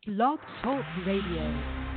Blog Talk Radio.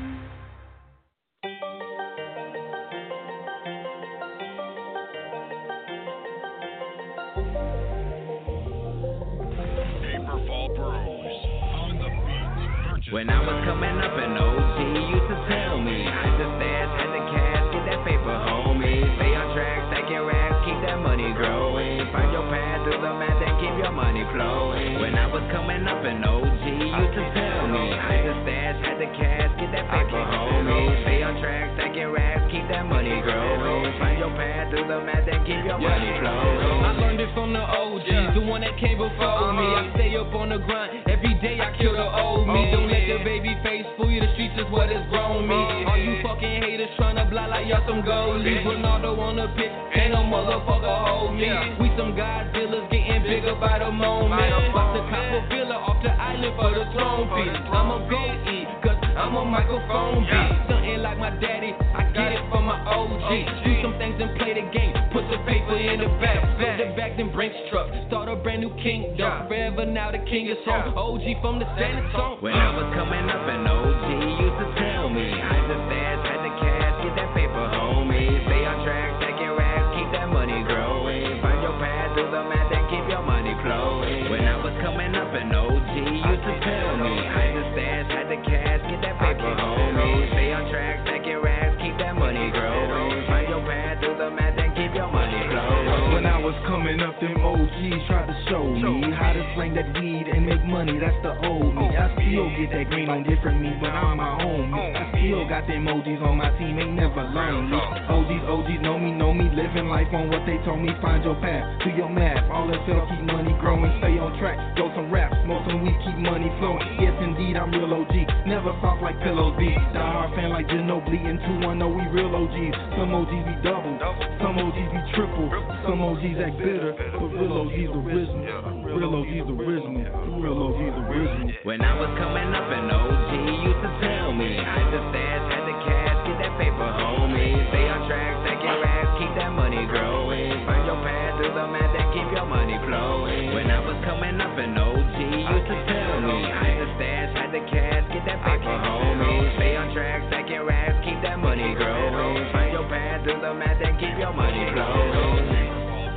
When I was coming up in OG, used to tell me I just stash at the cash, get that paper, homie. Stay on track, stacking racks, keep that money growing. Find your path through the math and keep your money flowing. When I was coming up in OG, used to tell me I just stash at the cash, get that paper, homie. Stay on track, stacking racks, keep that money growing. Find your path through the math and keep your money flowing. I learned it from the OGs, the one that came before me. I stay up on the grind, every day I kill the old me. Don't let the baby face fool you, the streets is what has grown me. All you fucking haters tryna blind like y'all some goalies. Ronaldo on the pitch, ain't no motherfucker hold me. We some Godzillas getting bigger by the moment. About to cop a villa off the island for the throne piece. I'm a go-eat, cause I'm a microphone beat. Something like my daddy, I get it from my OG. Do some things and play the game, put the paper in the back. Go the back, then Brinks truck, start a brand new kingdom. Forever now the king is home, OG from the San Antonio. When I was coming up in OG, used to tell me I just stash at the cash, get that paper, homie. Stay on track, stacking racks, keep that money growing. Find your path through the math and keep your money flowing. When I was coming up in OG, used to tell me I just stash at the cash, get that paper, homie. Stay on track, stacking racks, keep that money growing. Find your path through the math and keep your money flowing. When I was coming up, them OGs tried to show me how to slang that weed and make money. That's the old me. I still get that green on different me, but I'm my own me. I still got them OGs on my team, ain't never learned me. OGs know me, living life on what they told me. Find your path to your math. All that self, keep money growing, stay on track. Go some raps, smoke some weed, keep money flowing. Yes, indeed, I'm real OG. Never soft like pillows be. Die hard fan like Ginobili and 210, we real OGs. Some OGs be double, some OGs be triple, some OGs act bitter, but real OGs original. Real OGs original, real OGs original. When I was coming up in OG, used to tell me I just stash at the cash, get that paper, homie. Stay on track, stacking racks, keep that money growing. Find your path through the math and keep your money flowing. When I was coming up in OG, used to tell me I just stash at the cash, get that paper, homie. Stay on track, stacking racks, keep that money growing. Find your path through the math and keep your money flowing.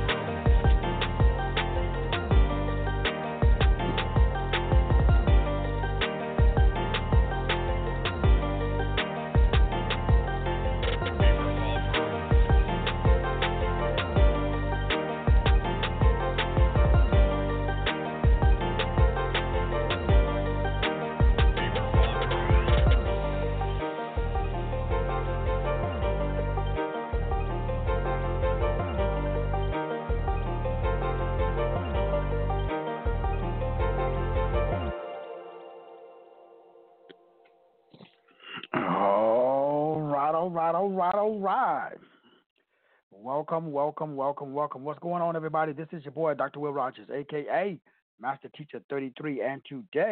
All right. Welcome. What's going on, everybody? This is your boy, Dr. Will Rogers, a.k.a. Master Teacher 33, and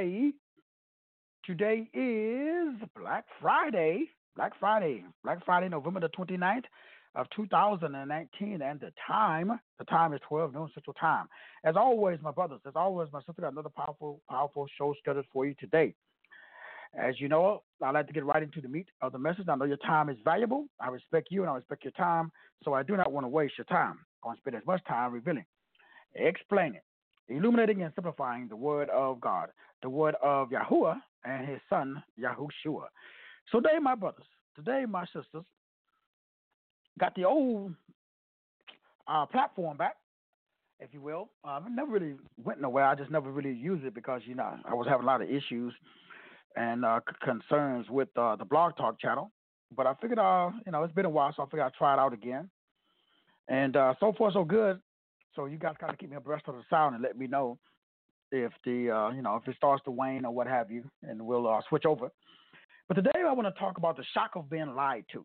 today is Black Friday, November the 29th of 2019, and the time is 12 noon Central Time. As always, my brothers, my sister, got another powerful show scheduled for you today. As you know, I like to get right into the meat of the message. I know your time is valuable. I respect you and I respect your time, so I do not want to waste your time. I want to spend as much time revealing, explaining, illuminating, and simplifying the word of God, the word of Yahuwah and his son, Yahushua. So today, my brothers, my sisters, got the old platform back, if you will. I never really went nowhere. I just never really used it because, I was having a lot of issues and concerns with the Blog Talk channel. But I figured, it's been a while, so I figured I'd try it out again. And so far, so good. So you guys kind of keep me abreast of the sound and let me know if if it starts to wane or what have you, and we'll switch over. But today I want to talk about the shock of being lied to.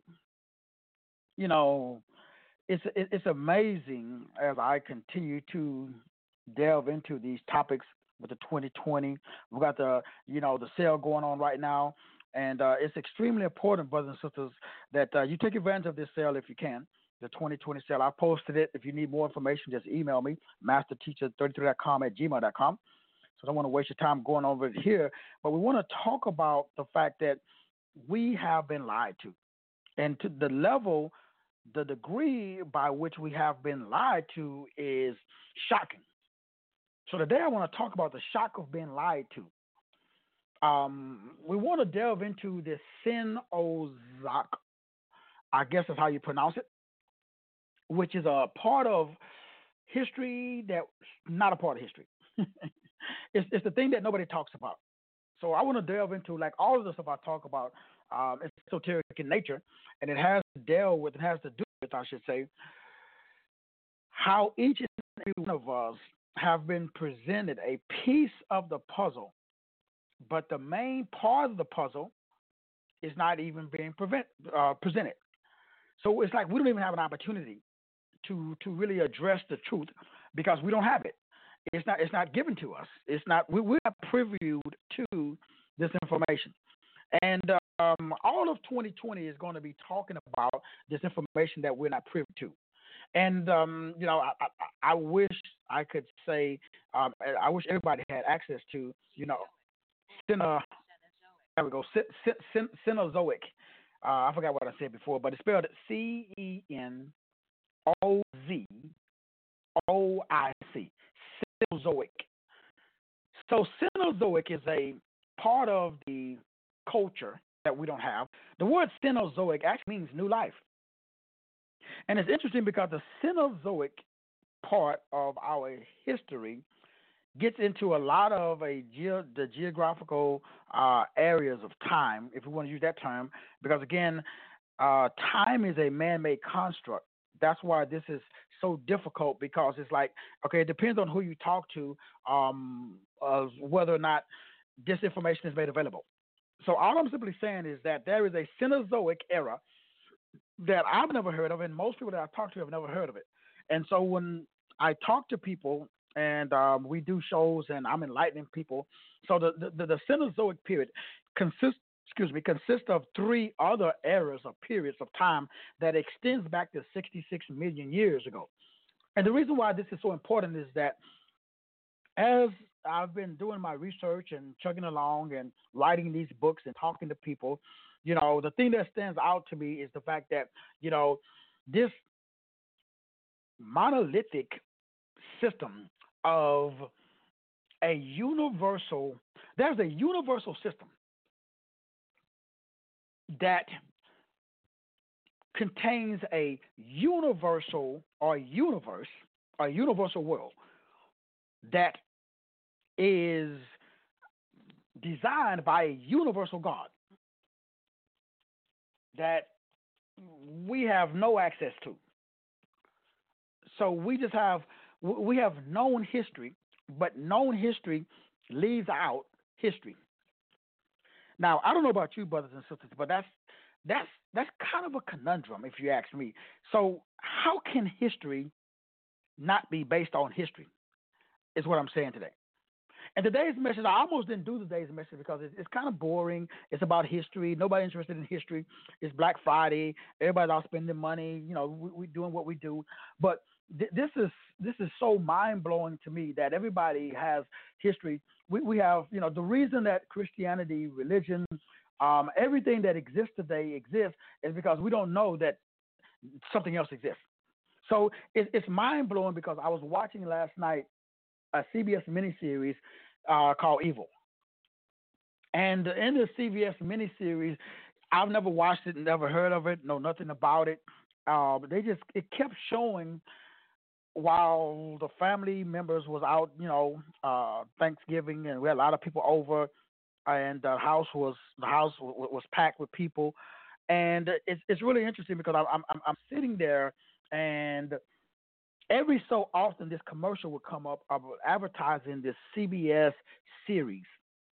It's amazing as I continue to delve into these topics with the 2020. We've got the sale going on right now, and it's extremely important, brothers and sisters, that you take advantage of this sale if you can. The 2020 sale. I posted it. If you need more information, just email me, masterteacher33.com@gmail.com. So I don't want to waste your time going over it here. But we want to talk about the fact that we have been lied to. And to the level, the degree by which we have been lied to is shocking. So today I want to talk about the shock of being lied to. We want to delve into this Cenozoic, I guess is how you pronounce it, which is a part of history that's not a part of history. It's the thing that nobody talks about. So I want to delve into, like all of the stuff I talk about, it's esoteric in nature, and it has to do with, I should say, how each and every one of us have been presented a piece of the puzzle, but the main part of the puzzle is not even being presented. So it's like we don't even have an opportunity to really address the truth because we don't have it. It's not given to us. It's not we're not previewed to this information. And all of 2020 is going to be talking about this information that we're not privy to. And I wish I could say I wish everybody had access to there we go, Cenozoic. I forgot what I said before, but it's spelled Cenozoic. Cenozoic. So Cenozoic is a part of the culture that we don't have. The word Cenozoic actually means new life. And it's interesting because the Cenozoic part of our history gets into a lot of the geographical areas of time, if we want to use that term, because again, time is a man-made construct. That's why this is so difficult, because it's like, okay, it depends on who you talk to, whether or not this information is made available. So all I'm simply saying is that there is a Cenozoic era that I've never heard of, and most people that I've talked to have never heard of it. And so when I talk to people and we do shows and I'm enlightening people, so the Cenozoic period consists of three other eras or periods of time that extends back to 66 million years ago. And the reason why this is so important is that as I've been doing my research and chugging along and writing these books and talking to people, the thing that stands out to me is the fact that, this monolithic system of there's a universal system that contains a universal world that is designed by a universal God that we have no access to. So we have known history, but known history leaves out history. Now, I don't know about you, brothers and sisters, but that's kind of a conundrum, if you ask me. So how can history not be based on history, is what I'm saying today. And today's message, I almost didn't do today's message because it's kind of boring. It's about history. Nobody's interested in history. It's Black Friday. Everybody's out spending money. We doing what we do. But this is so mind-blowing to me that everybody has history. We have, the reason that Christianity, religion, everything that exists today exists is because we don't know that something else exists. So it's mind-blowing because I was watching last night a CBS miniseries called Evil. And in the CBS miniseries, I've never watched it, never heard of it, know nothing about it. But it kept showing while the family members was out, Thanksgiving, and we had a lot of people over, and the house was packed with people, and it's really interesting because I'm sitting there, and every so often this commercial would come up of advertising this CBS series,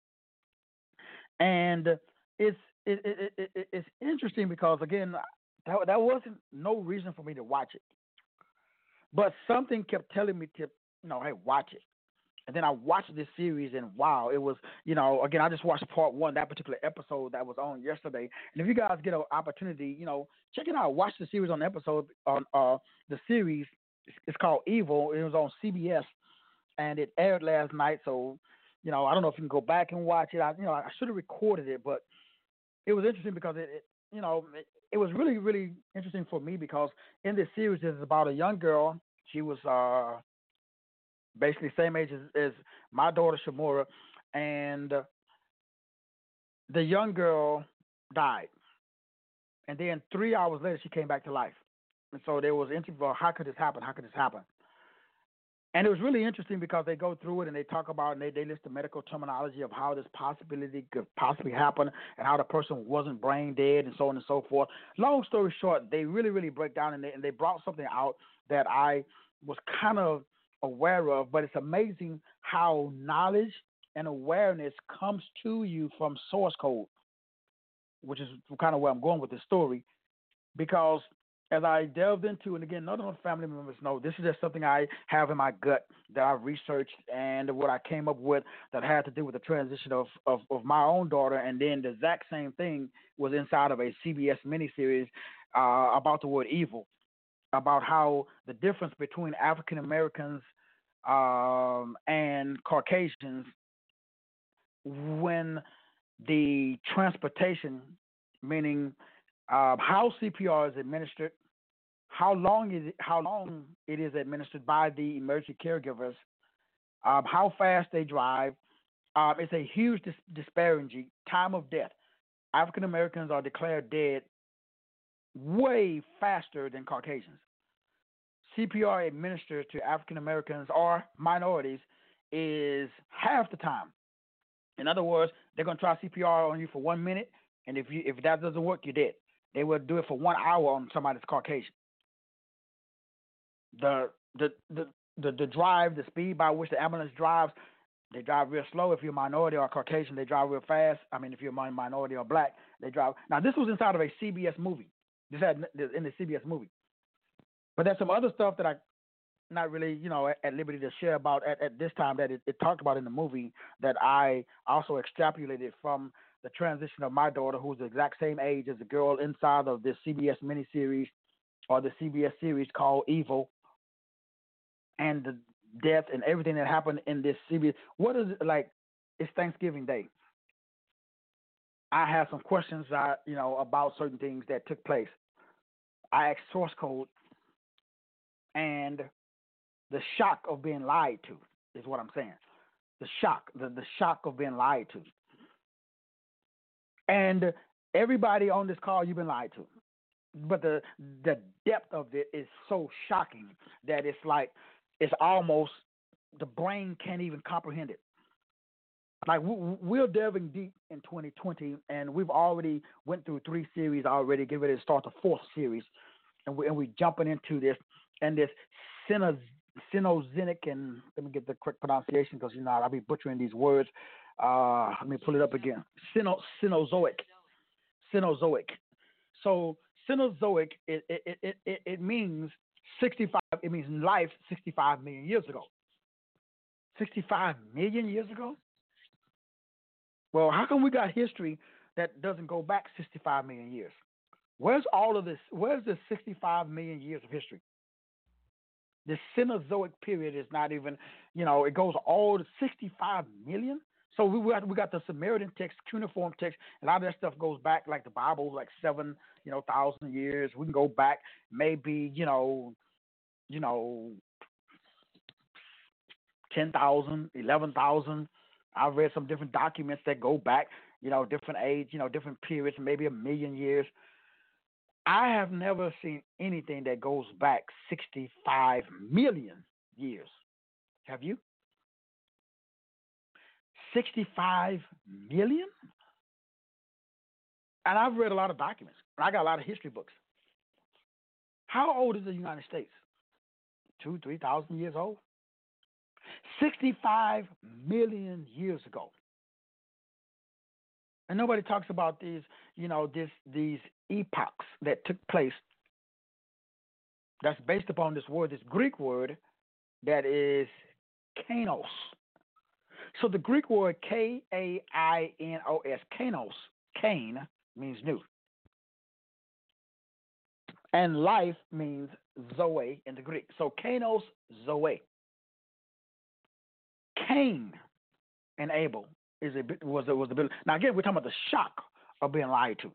and it's interesting because again that wasn't no reason for me to watch it. But something kept telling me to, hey, watch it. And then I watched this series, and wow, it was, again, I just watched part one, that particular episode that was on yesterday. And if you guys get an opportunity, check it out. Watch the series on the series. It's called Evil. It was on CBS, and it aired last night. So I don't know if you can go back and watch it. I should have recorded it, but it was interesting because it was really, really interesting for me because in this series, it's about a young girl. She was basically same age as my daughter Shamora, and the young girl died, and then 3 hours later she came back to life. And so there was interview. Well, how could this happen? How could this happen? And it was really interesting because they go through it and they talk about and they list the medical terminology of how this possibility could possibly happen and how the person wasn't brain dead and so on and so forth. Long story short, they really, really break down and they brought something out that I was kind of aware of, but it's amazing how knowledge and awareness comes to you from source code, which is kind of where I'm going with this story, because as I delved into, and again, none of my family members know, this is just something I have in my gut that I've researched and what I came up with that had to do with the transition of my own daughter. And then the exact same thing was inside of a CBS miniseries about the word evil, about how the difference between African Americans and Caucasians when the transportation, meaning how CPR is administered, how long it is administered by the emergency caregivers, how fast they drive. It's a huge disparity. Time of death. African Americans are declared dead way faster than Caucasians. CPR administered to African Americans or minorities is half the time. In other words, they're going to try CPR on you for 1 minute, and if that doesn't work, you're dead. They will do it for 1 hour on somebody that's Caucasian. The drive, the speed by which the ambulance drives, they drive real slow. If you're a minority or Caucasian, they drive real fast. I mean, if you're a minority or black, they drive. Now, this was inside of a CBS movie. This had in the CBS movie. But there's some other stuff that I not really, at liberty to share about at this time that it talked about in the movie that I also extrapolated from the transition of my daughter, who's the exact same age as the girl inside of this CBS miniseries or the CBS series called Evil, and the death and everything that happened in this CBS. What is it like? It's Thanksgiving Day. I have some questions, about certain things that took place. I asked source code, and the shock of being lied to is what I'm saying. The shock of being lied to. And everybody on this call, you've been lied to. But the depth of it is so shocking that it's almost the brain can't even comprehend it. Like we're delving deep in 2020, and we've already went through 3 series already. Get ready to start the 4th series, and we're jumping into this and this Cenozoic, and let me get the correct pronunciation because I'll be butchering these words. Let me pull it up again. Cenozoic. So Cenozoic, it means 65. It means life 65 million years ago. 65 million years ago? Well, how come we got history that doesn't go back 65 million years? Where's all of this? Where's the 65 million years of history? The Cenozoic period is not even, it goes all to 65 million. So we got the Sumerian text, cuneiform text, and a lot of that stuff goes back, like the Bible, like 7,000 years. We can go back maybe 10,000, 11,000. I've read some different documents that go back, different age, different periods, maybe 1 million years. I have never seen anything that goes back 65 million years. Have you? 65 million? And I've read a lot of documents. I got a lot of history books. How old is the United States? 2,000, 3,000 years old? 65 million years ago. And nobody talks about these, these epochs that took place. That's based upon this word, this Greek word that is kainos. So the Greek word Kainos, kainos, kain means new. And life means zoe in the Greek. So kainos, zoe. Cain and Abel was the bit. Now again, we're talking about the shock of being lied to.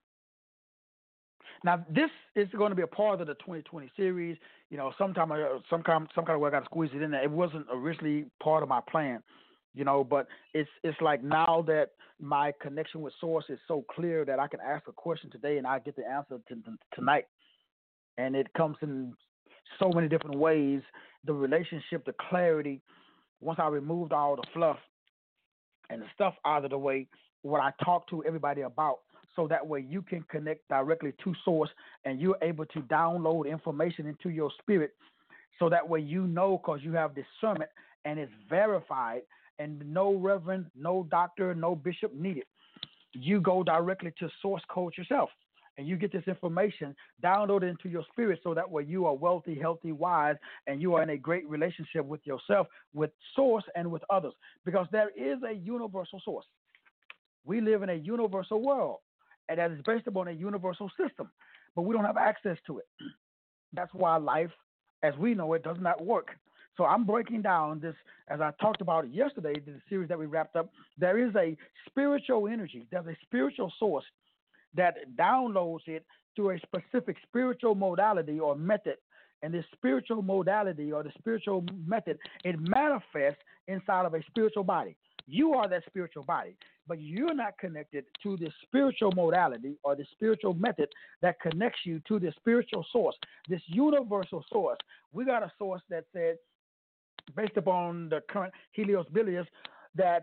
Now this is going to be a part of the 2020 series. You know, some kind of way I got to squeeze it in there. It wasn't originally part of my plan, you know, but it's like now that my connection with Source is so clear that I can ask a question today and I get the answer tonight, and it comes in so many different ways. The relationship, the clarity. Once I removed all the fluff and the stuff out of the way, what I talk to everybody about, so that way you can connect directly to Source and you're able to download information into your spirit, so that way you know, because you have discernment and it's verified, and no reverend, no doctor, no bishop needed. You go directly to Source Code yourself, and you get this information downloaded into your spirit, so that way you are wealthy, healthy, wise, and you are in a great relationship with yourself, with Source, and with others, because there is a universal source. We live in a universal world, and that is based upon a universal system, but we don't have access to it. That's why life, as we know it, does not work. So I'm breaking down this, as I talked about yesterday, the series that we wrapped up. There is a spiritual energy. There's a spiritual source that downloads it through a specific spiritual modality or method. And this spiritual modality or the spiritual method, it manifests inside of a spiritual body. You are that spiritual body, but you're not connected to the spiritual modality or the spiritual method that connects you to the spiritual source, this universal source. We got a source that said, based upon the current Helios Bilius, that,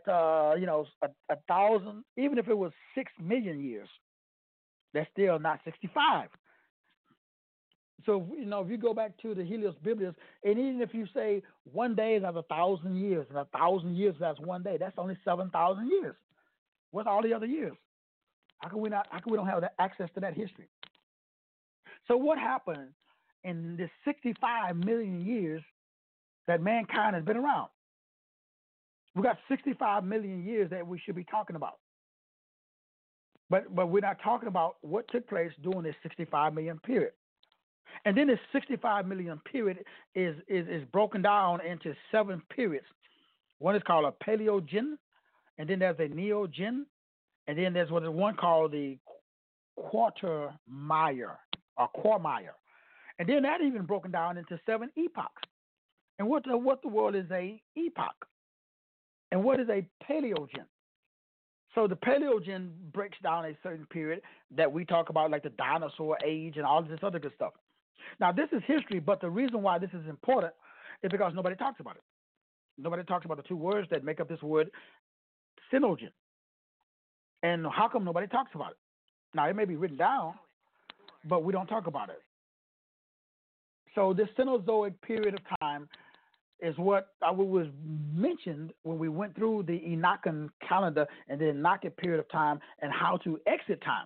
a thousand, even if it was 6 million years, that's still not 65. So, if you go back to the Helios Bilius, and even if you say one day is as 1,000 years, and 1,000 years as one day, that's only 7,000 years. What's all the other years? How come we don't have that access to that history? So what happened in this 65 million years that mankind has been around? We got 65 million years that we should be talking about. But we're not talking about what took place during this 65 million period. And then this 65 million period is broken down into 7 periods. One is called a Paleogen, and then there's a Neogen, and then there's one called the Quatermayer or Quagmire. And then that even broken down into 7 epochs. And what the world is a epoch? And what is a Paleogen? So the Paleogen breaks down a certain period that we talk about, like the dinosaur age and all this other good stuff. Now, this is history, but the reason why this is important is because nobody talks about it. Nobody talks about the 2 words that make up this word, Cenogen. And how come nobody talks about it? Now, it may be written down, but we don't talk about it. So this Cenozoic period of time is what was mentioned when we went through the Enochian calendar and the Enochic period of time and how to exit time.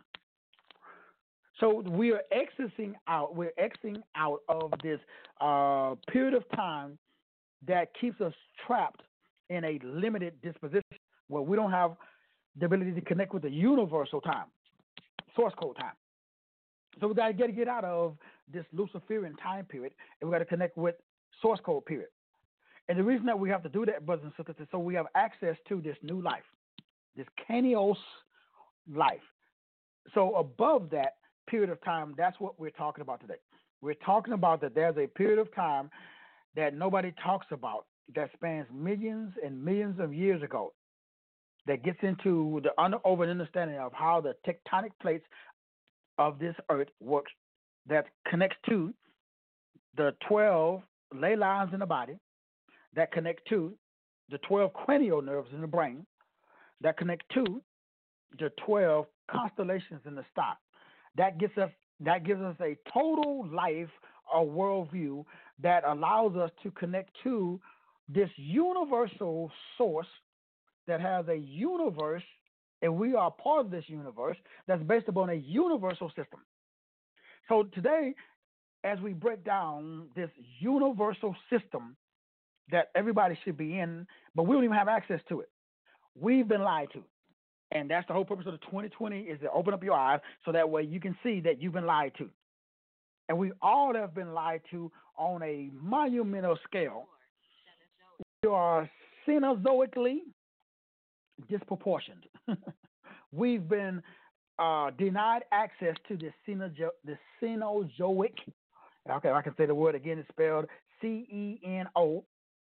So we are exiting out. We're exiting out of this period of time that keeps us trapped in a limited disposition where we don't have the ability to connect with the universal time, source code time. So we got to get out of this Luciferian time period, and we got to connect with source code period. And the reason that we have to do that, brothers and sisters, is so we have access to this new life, this Kanios life. So above that period of time, that's what we're talking about today. We're talking about that there's a period of time that nobody talks about that spans millions and millions of years ago, that gets into the over understanding of how the tectonic plates of this earth works, that connects to the 12 ley lines in the body, that connect to the 12 cranial nerves in the brain, that connect to the 12 constellations in the sky. That gives us a total life or worldview that allows us to connect to this universal source that has a universe, and we are part of this universe that's based upon a universal system. So today, as we break down this universal system that everybody should be in, but we don't even have access to it. We've been lied to. And that's the whole purpose of the 2020 is to open up your eyes so that way you can see that you've been lied to. And we all have been lied to on a monumental scale. We are Cenozoically, disproportioned. We've been denied access to the Cenozoic. Okay, I can say the word again. It's spelled Cenozoic.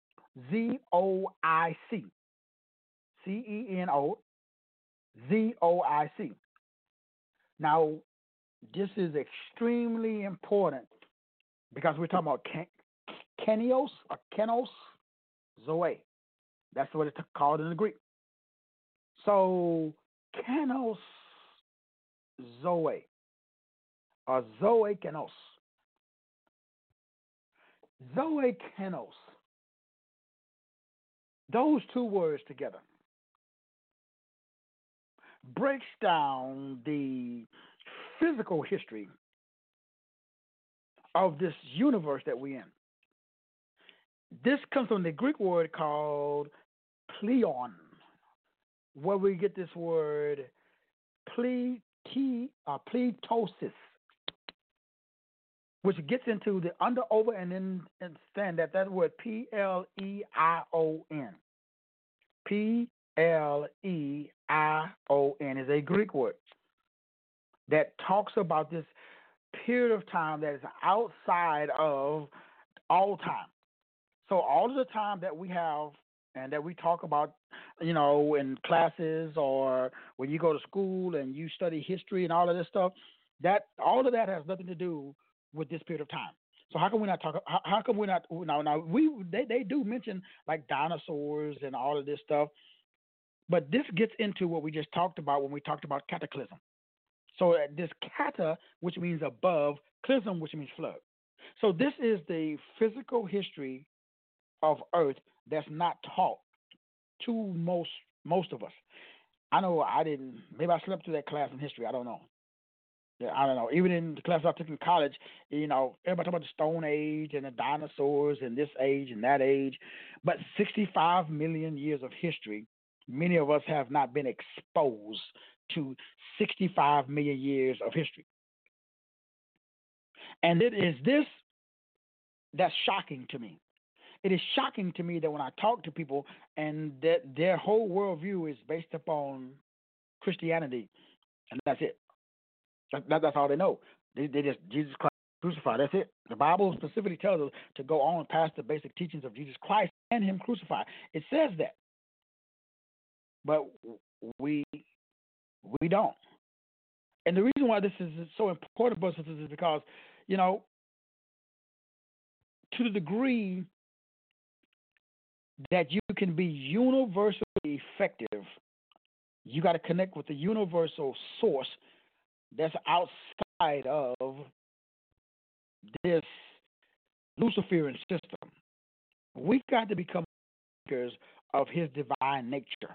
Cenozoic. Now, this is extremely important because we're talking about Kenos or Kenos Zoe. That's what it's called in the Greek. So, Kenos Zoe or Zoe Kenos. Zoe Kenos. Those two words together breaks down the physical history of this universe that we're in. This comes from the Greek word called pleon, where we get this word pletosis, which gets into the under, over, and then understand that word Pleon. Pleon is a Greek word that talks about this period of time that is outside of all time. So all of the time that we have and that we talk about, in classes or when you go to school and you study history and all of this stuff, that all of that has nothing to do with this period of time. So how can we not talk? How come we not? Now they do mention like dinosaurs and all of this stuff, but this gets into what we just talked about when we talked about cataclysm. So this kata, which means above, clism, which means flood. So this is the physical history of Earth that's not taught to most of us. I know I didn't. Maybe I slept through that class in history. I don't know. Yeah, I don't know. Even in the class I took in college, everybody talk about the Stone Age and the dinosaurs and this age and that age. But 65 million years of history, many of us have not been exposed to 65 million years of history. And it is this that's shocking to me. It is shocking to me that when I talk to people and that their whole worldview is based upon Christianity, and that's it. That's all they know. They just Jesus Christ crucified. That's it. The Bible specifically tells us to go on past the basic teachings of Jesus Christ and Him crucified. It says that, but we don't. And the reason why this is so important for us is because, to the degree that you can be universally effective, you got to connect with the universal source that's outside of this Luciferian system. We got to become makers of His divine nature.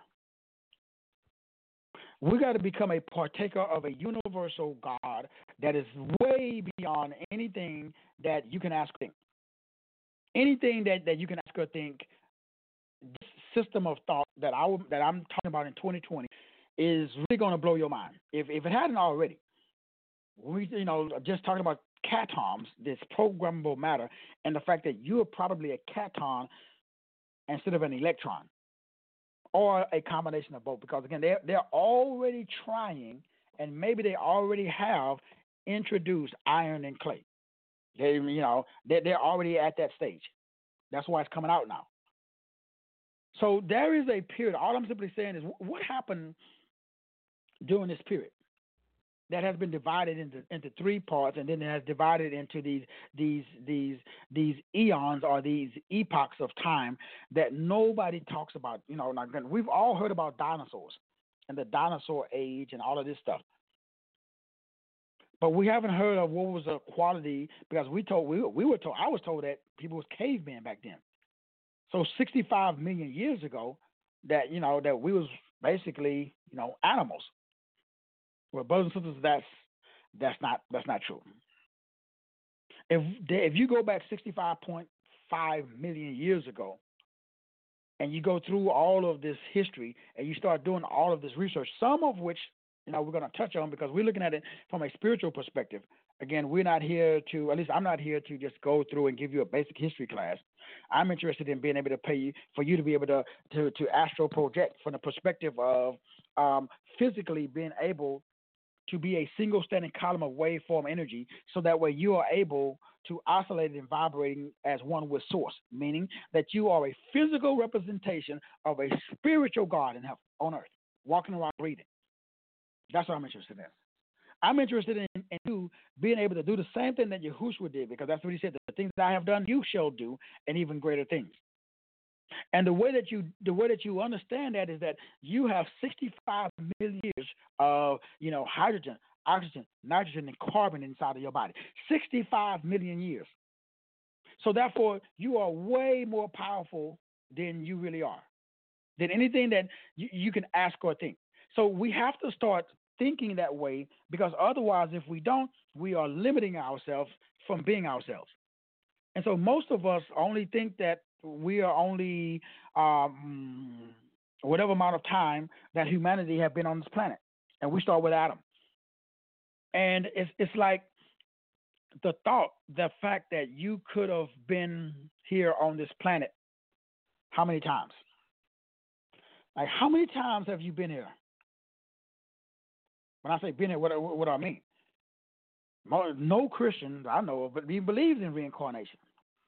We got to become a partaker of a universal God that is way beyond anything that you can ask or think. Anything that you can ask or think. This system of thought that I'm talking about in 2020 is really going to blow your mind. If it hadn't already, we just talking about catons, this programmable matter, and the fact that you're probably a caton instead of an electron, or a combination of both. Because again, they're already trying, and maybe they already have introduced iron and clay. They're already at that stage. That's why it's coming out now. So there is a period. All I'm simply saying is what happened during this period that has been divided into three parts, and then it has divided into these eons or these epochs of time that nobody talks about. We've all heard about dinosaurs and the dinosaur age and all of this stuff, but we haven't heard of what was the quality, because we were told. I was told that people was cavemen back then. So 65 million years ago, that that we was basically animals. Well, brothers and sisters, that's not true. If you go back 65.5 million years ago, and you go through all of this history and you start doing all of this research, some of which we're going to touch on because we're looking at it from a spiritual perspective. Again, we're not here to, at least I'm not here to just go through and give you a basic history class. I'm interested in being able to pay you for you to be able to astral project from the perspective of physically being able to be a single standing column of waveform energy, so that way you are able to oscillate and vibrating as one with source, meaning that you are a physical representation of a spiritual God in heaven, on earth, walking around breathing. That's what I'm interested in. I'm interested in you being able to do the same thing that Yahushua did, because that's what he said, the things that I have done, you shall do, and even greater things. And the way that you understand that is that you have 65 million years of hydrogen, oxygen, nitrogen, and carbon inside of your body. 65 million years. So therefore, you are way more powerful than you really are, than anything that you can ask or think. So we have to start thinking that way, because otherwise, if we don't, we are limiting ourselves from being ourselves. And so most of us only think that we are only whatever amount of time that humanity have been on this planet. And we start with Adam. And it's like the fact that you could have been here on this planet how many times? Like, how many times have you been here? When I say been here, what do I mean? No Christian I know of but he believes in reincarnation.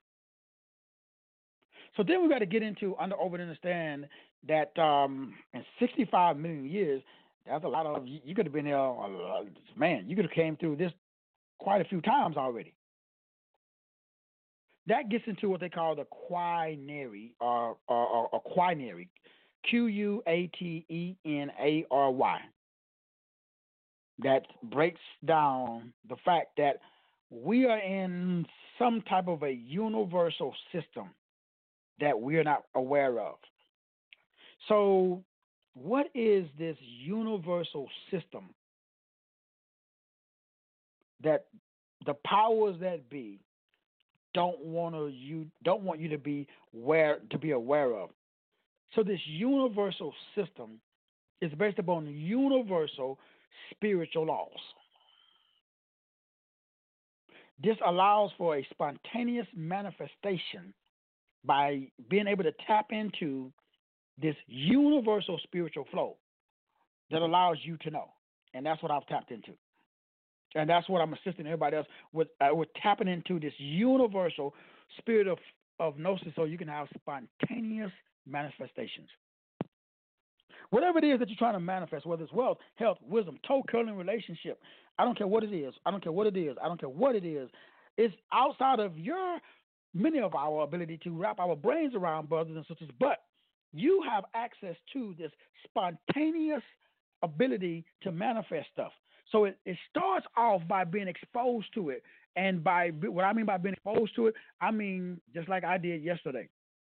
So then we got to get into understand that in 65 million years, that's a lot of, you could have been here, man, you could have came through this quite a few times already. That gets into what they call the quinary, or quinary, Quatenary. That breaks down the fact that we are in some type of a universal system that we're not aware of. So what is this universal system that the powers that be don't want you to be aware of? So this universal system is based upon universal spiritual laws. This allows for a spontaneous manifestation by being able to tap into this universal spiritual flow that allows you to know. And that's what I've tapped into. And that's what I'm assisting everybody else with tapping into this universal spirit of gnosis, so you can have spontaneous manifestations. Whatever it is that you're trying to manifest, whether it's wealth, health, wisdom, toe curling relationship, I don't care what it is. I don't care what it is. It's outside of many of our ability to wrap our brains around, brothers and sisters, but you have access to this spontaneous ability to manifest stuff. So it starts off by being exposed to it. And by what I mean by being exposed to it, I mean just like I did yesterday.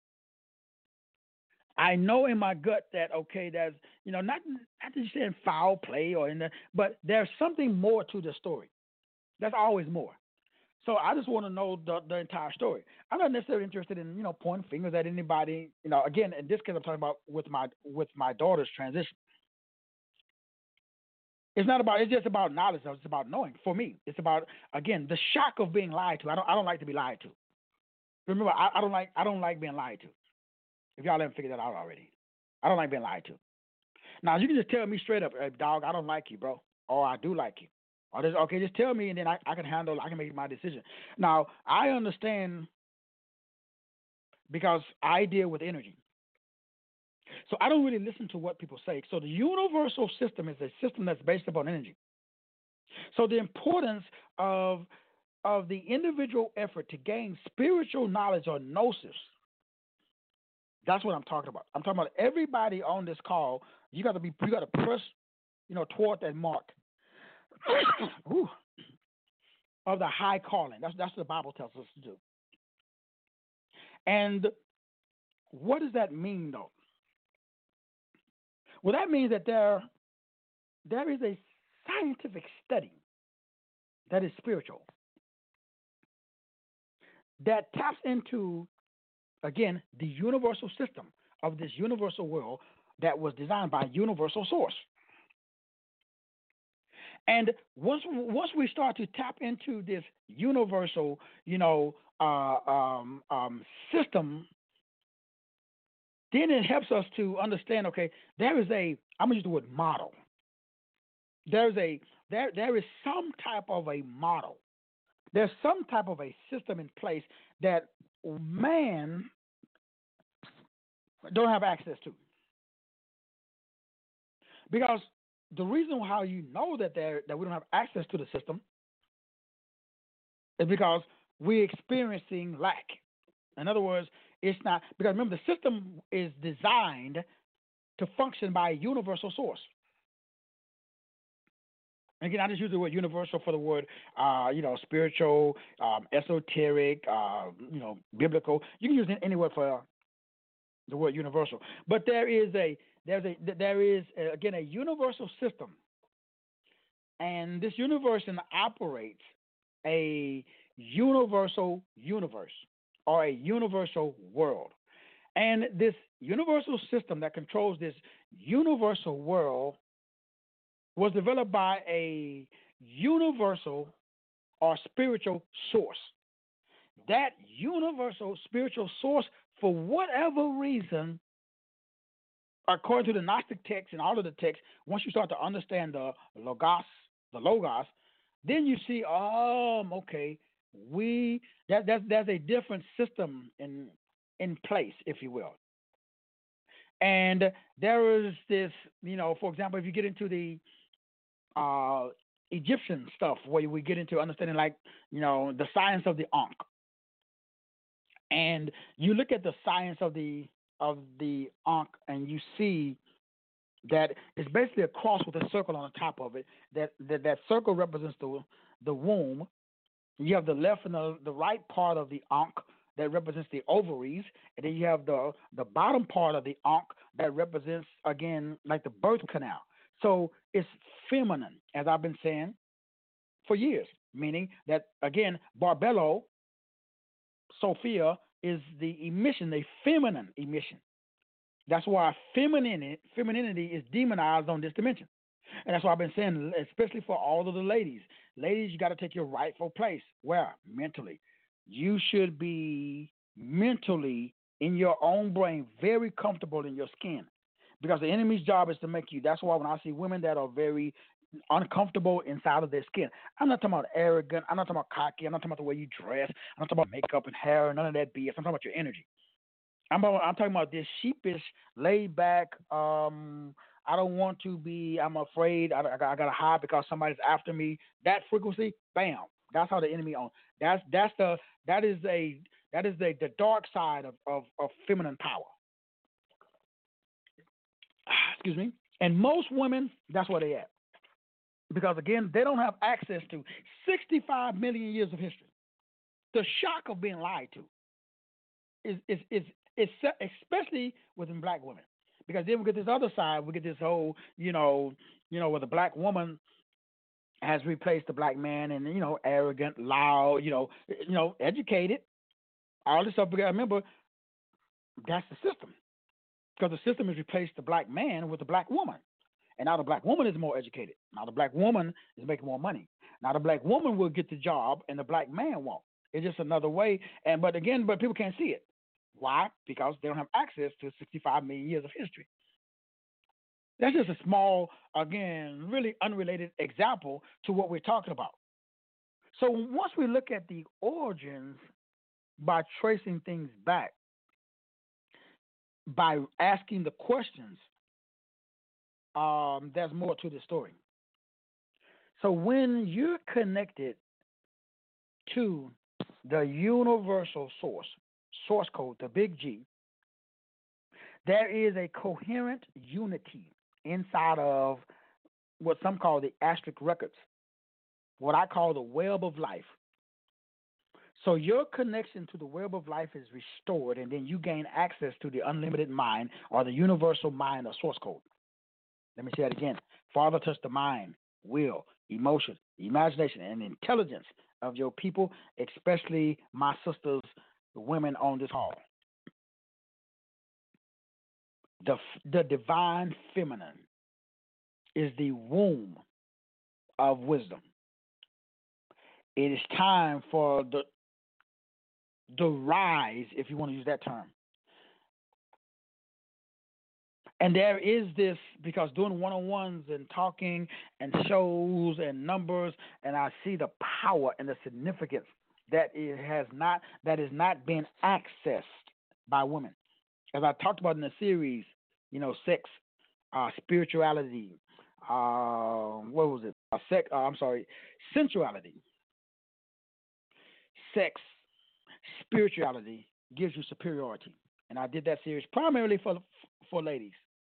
I know in my gut that, okay, there's, not just saying foul play but there's something more to the story. There's always more. So I just want to know the entire story. I'm not necessarily interested in, pointing fingers at anybody. Again, in this case, I'm talking about with my daughter's transition. It's just about knowledge. It's about knowing. For me, it's about, again, the shock of being lied to. I don't like to be lied to. Remember, I don't like being lied to. If y'all haven't figured that out already, I don't like being lied to. Now you can just tell me straight up, hey, dog, I don't like you, bro, or I do like you. Or just tell me, and then I can make my decision. Now, I understand because I deal with energy. So I don't really listen to what people say. So the universal system is a system that's based upon energy. So the importance of the individual effort to gain spiritual knowledge or gnosis, that's what I'm talking about. I'm talking about everybody on this call. You got to press, toward that mark. Of the high calling. That's what the Bible tells us to do. And what does that mean, though? Well, that means that there is a scientific study that is spiritual, that taps into, again, the universal system of this universal world that was designed by a universal source. And once we start to tap into this universal, system, then it helps us to understand. Okay, there is I'm gonna use the word model. There is some type of a model. There's some type of a system in place that man don't have access to. Because the reason how you know that we don't have access to the system is because we're experiencing lack. In other words, it's not because remember the system is designed to function by a universal source. Again, I just use the word universal for the word, spiritual, esoteric, biblical. You can use any word for the word universal. But there is again a universal system, and this universe operates a universal universe or a universal world. And this universal system that controls this universal world was developed by a universal or spiritual source. That universal spiritual source, for whatever reason, according to the Gnostic text and all of the texts, once you start to understand the logos, then you see, okay, there's a different system in place, if you will. And there is this, for example, if you get into the Egyptian stuff, where we get into understanding, like, the science of the Ankh, and you look at the science of the Ankh, and you see that it's basically a cross with a circle on the top of it. That circle represents the womb. You have the left and the right part of the Ankh that represents the ovaries, and then you have the bottom part of the Ankh that represents, again, like the birth canal. So it's feminine, as I've been saying for years, meaning that, again, Barbelo, Sophia, is the emission, the feminine emission. That's why femininity is demonized on this dimension. And that's why I've been saying, especially for all of the ladies, you got to take your rightful place. Where? Mentally. You should be mentally in your own brain very comfortable in your skin. Because the enemy's job is to make you. That's why when I see women that are very uncomfortable inside of their skin, I'm not talking about arrogant. I'm not talking about cocky. I'm not talking about the way you dress. I'm not talking about makeup and hair. None of that BS. I'm talking about your energy. I'm talking about this sheepish, laid back. I don't want to be. I'm afraid. I gotta hide because somebody's after me. That frequency, bam. That's how the enemy owns. That is the dark side of feminine power. Excuse me. And most women, that's where they at. Because, again, they don't have access to 65 million years of history. The shock of being lied to is especially within black women. Because then we get this other side. We get this whole, where the black woman has replaced the black man and, arrogant, loud, educated, all this stuff. Because remember, that's the system. Because the system has replaced the black man with the black woman. And now the black woman is more educated. Now the black woman is making more money. Now the black woman will get the job and the black man won't. It's just another way. But people can't see it. Why? Because they don't have access to 65 million years of history. That's just a small, again, really unrelated example to what we're talking about. So once we look at the origins by tracing things back, by asking the questions, there's more to the story. So when you're connected to the universal source code, the big G, there is a coherent unity inside of what some call the Astral records, what I call the web of life. So your connection to the web of life is restored, and then you gain access to the unlimited mind or the universal mind or source code. Let me say that again. Father, touch the mind, will, emotion, imagination, and intelligence of your people, especially my sisters, the women on this hall. The divine feminine is the womb of wisdom. It is time for the rise, if you want to use that term. And there is this, because doing one-on-ones and talking and shows and numbers, and I see the power and the significance that is not being accessed by women. As I talked about in the series, sex, spirituality, sensuality, sex, spirituality gives you superiority. And I did that series primarily for ladies.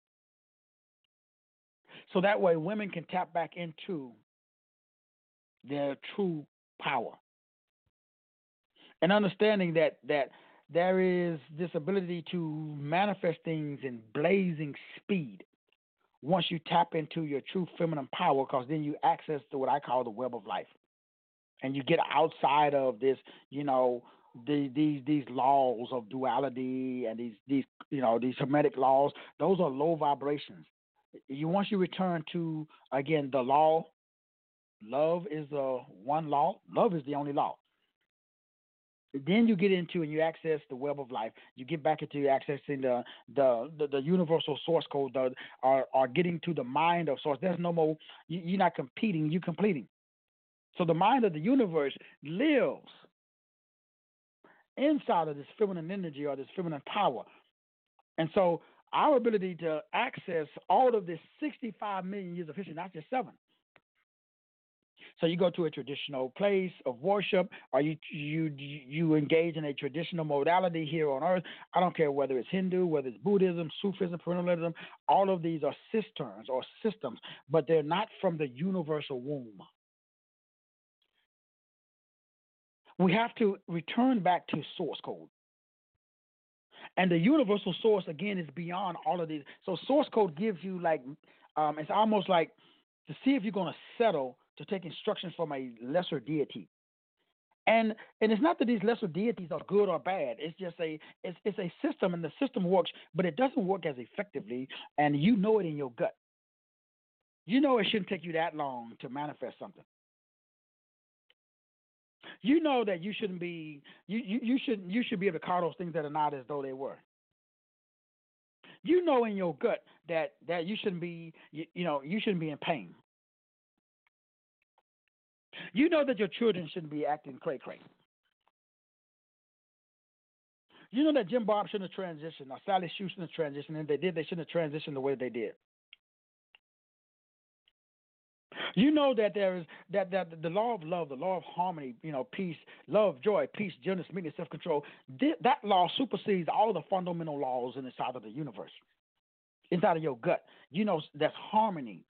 So that way women can tap back into their true power. And understanding that there is this ability to manifest things in blazing speed once you tap into your true feminine power, because then you access to what I call the web of life. And you get outside of this, these laws of duality and these hermetic laws. Those are low vibrations. Once you return to, again, the law, love is the one law. Love is the only law. Then you get into and you access the web of life. You get back into accessing the universal source code, or getting to the mind of source. There's no more, you're not competing, you're completing. So the mind of the universe lives inside of this feminine energy or this feminine power. And so our ability to access all of this 65 million years of history, not just 7. So you go to a traditional place of worship, or you engage in a traditional modality here on earth. I don't care whether it's Hindu, whether it's Buddhism, Sufism, Perennialism. All of these are cisterns or systems, but they're not from the universal womb. We have to return back to source code. And the universal source, again, is beyond all of these. So source code gives you it's almost like to see if you're going to settle to take instructions from a lesser deity. And it's not that these lesser deities are good or bad. It's just it's a system, and the system works, but it doesn't work as effectively, and you know it in your gut. You know it shouldn't take you that long to manifest something. You know that you shouldn't be you should be able to call those things that are not as though they were. You know in your gut that you shouldn't be you shouldn't be in pain. You know that your children shouldn't be acting cray-cray. You know that Jim Bob shouldn't have transitioned, or Sally Shue shouldn't have transitioned, and they shouldn't have transitioned the way they did. You know that there is that the law of love, the law of harmony, peace, love, joy, peace, gentleness, meekness, self-control. That law supersedes all the fundamental laws inside of the universe, inside of your gut. That's harmony.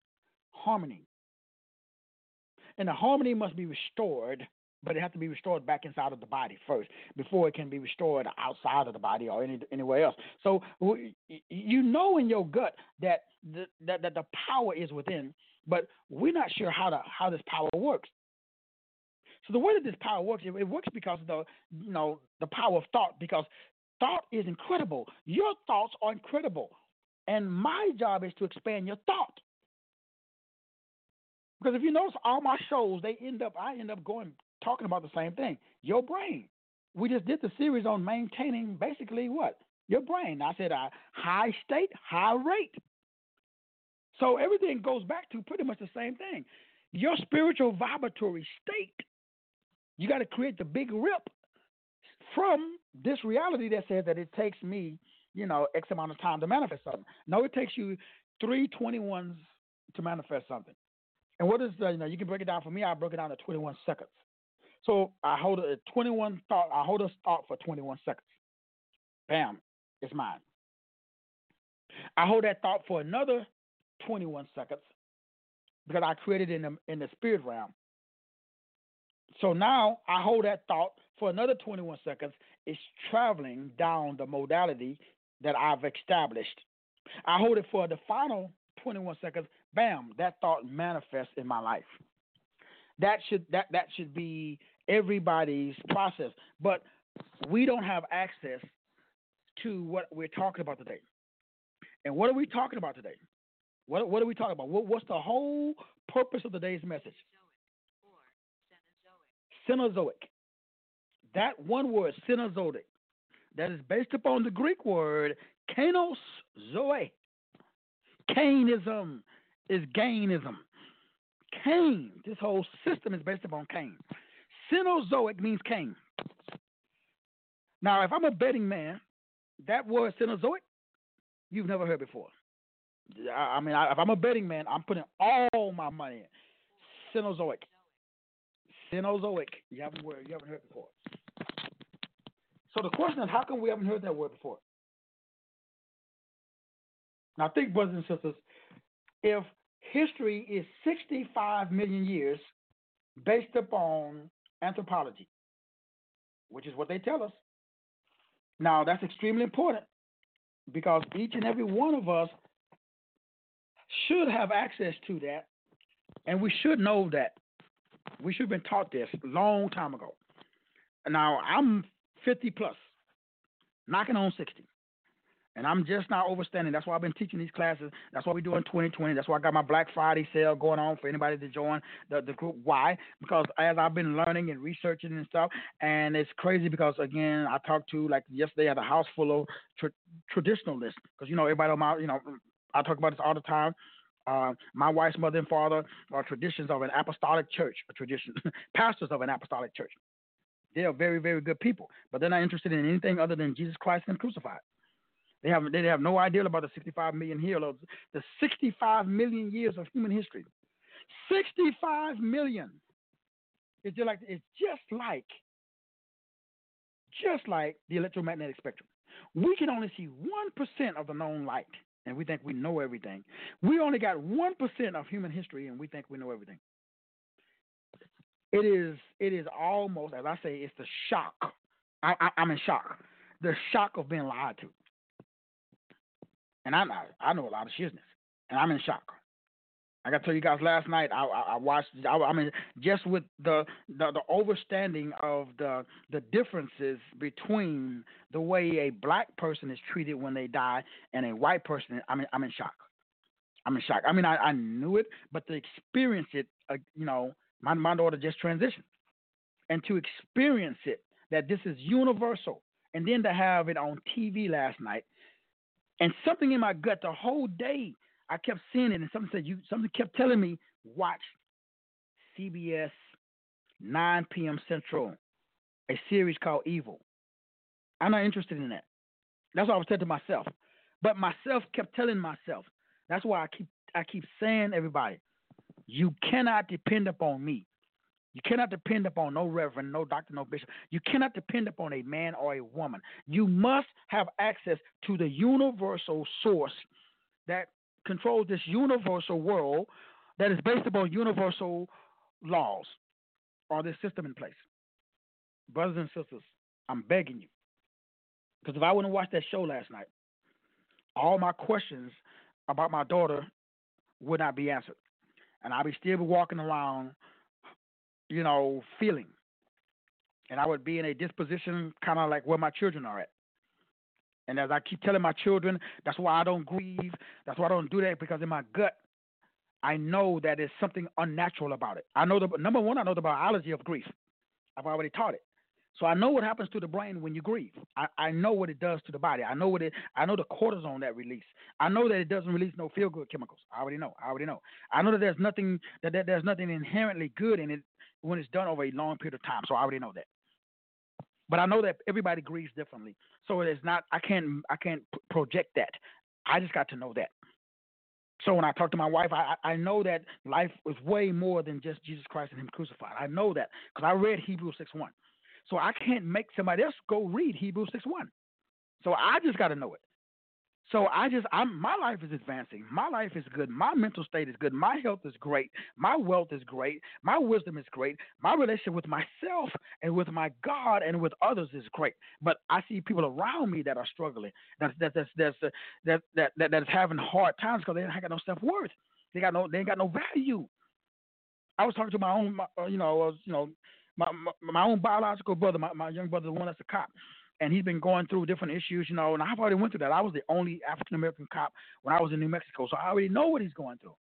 And the harmony must be restored, but it has to be restored back inside of the body first before it can be restored outside of the body or anywhere else. So you know in your gut that the power is within, but we're not sure how this power works. So the way that this power works, it works because of the power of thought, because thought is incredible. Your thoughts are incredible. And my job is to expand your thought. Because if you notice all my shows, I end up talking about the same thing, your brain. We just did the series on maintaining basically what? Your brain. I said high state, high rate. So everything goes back to pretty much the same thing. Your spiritual vibratory state, you got to create the big rip from this reality that says that it takes me, X amount of time to manifest something. No, it takes you 321s to manifest something. And what is you can break it down for me. I broke it down to 21 seconds. So I hold a 21 thought. I hold a thought for 21 seconds. Bam, it's mine. I hold that thought for another 21 seconds because I created it in the spirit realm. So now I hold that thought for another 21 seconds. It's traveling down the modality that I've established. I hold it for the final 21 seconds. Bam, that thought manifests in my life. That should be everybody's process. But we don't have access to what we're talking about today. And what are we talking about today? What are we talking about? What's the whole purpose of today's message. Cenozoic. That one word, Cenozoic, that is based upon the Greek word kainos zoe. Cainism is gainism. Cain, this whole system is based upon Cain. Cenozoic means Cain. Now, if I'm a betting man, that word Cenozoic, you've never heard before. If I'm a betting man, I'm putting all my money in. Cenozoic. Cenozoic. You haven't heard before. So the question is, how come we haven't heard that word before? Now, think, brothers and sisters, if history is 65 million years based upon anthropology, which is what they tell us. Now, that's extremely important because each and every one of us should have access to that, and we should know that. We should have been taught this a long time ago. Now, I'm 50 plus, knocking on 60. And I'm just now overstanding. That's why I've been teaching these classes. That's why we're doing 2020. That's why I got my Black Friday sale going on for anybody to join the group. Why? Because as I've been learning and researching and stuff, and it's crazy because, again, I talked to, like yesterday, I had a house full of traditionalists. Because, everybody on my, I talk about this all the time. My wife's mother and father are traditions of an apostolic church, pastors of an apostolic church. They are very, very good people, but they're not interested in anything other than Jesus Christ and Him crucified. They have no idea about the 65 million heroes, the 65 million years of human history. 65 million. It's just like the electromagnetic spectrum. We can only see 1% of the known light, and we think we know everything. We only got 1% of human history, and we think we know everything. It is almost, as I say, it's the shock. I'm in shock. The shock of being lied to. And I know a lot of shizness, and I'm in shock. I got to tell you guys, last night I watched. Just with the overstanding of the differences between the way a black person is treated when they die and a white person. I'm in shock. I'm in shock. I knew it, but to experience it, my daughter just transitioned, and to experience it, that this is universal, and then to have it on TV last night. And something in my gut the whole day, I kept seeing it, and something kept telling me, watch CBS 9 p.m. Central, a series called Evil. I'm not interested in that. That's what I was saying to myself. But myself kept telling myself. That's why I keep saying, everybody, you cannot depend upon me. You cannot depend upon no reverend, no doctor, no bishop. You cannot depend upon a man or a woman. You must have access to the universal source that controls this universal world that is based upon universal laws or this system in place. Brothers and sisters, I'm begging you. Because if I wouldn't watch that show last night, all my questions about my daughter would not be answered. And I'd be still walking around feeling. And I would be in a disposition kind of like where my children are at. And as I keep telling my children, that's why I don't grieve. That's why I don't do that, because in my gut, I know that there's something unnatural about it. I know number one, I know the biology of grief. I've already taught it. So I know what happens to the brain when you grieve. I know what it does to the body. I know the cortisone that release. I know that it doesn't release no feel-good chemicals. I already know. I know that there's nothing inherently good in it when it's done over a long period of time. So I already know that. But I know that everybody grieves differently. So it is not. I can't project that. I just got to know that. So when I talk to my wife, I know that life is way more than just Jesus Christ and Him crucified. I know that because I read Hebrews 6:1. So I can't make somebody else go read Hebrews 6:1. So I just got to know it. So my life is advancing. My life is good. My mental state is good. My health is great. My wealth is great. My wisdom is great. My relationship with myself and with my God and with others is great. But I see people around me that are struggling. That is having hard times because they ain't got no self-worth. They ain't got no value. I was talking to my own, my own biological brother, my young brother, the one that's a cop. And he's been going through different issues, and I've already went through that. I was the only African-American cop when I was in New Mexico, so I already know what he's going through.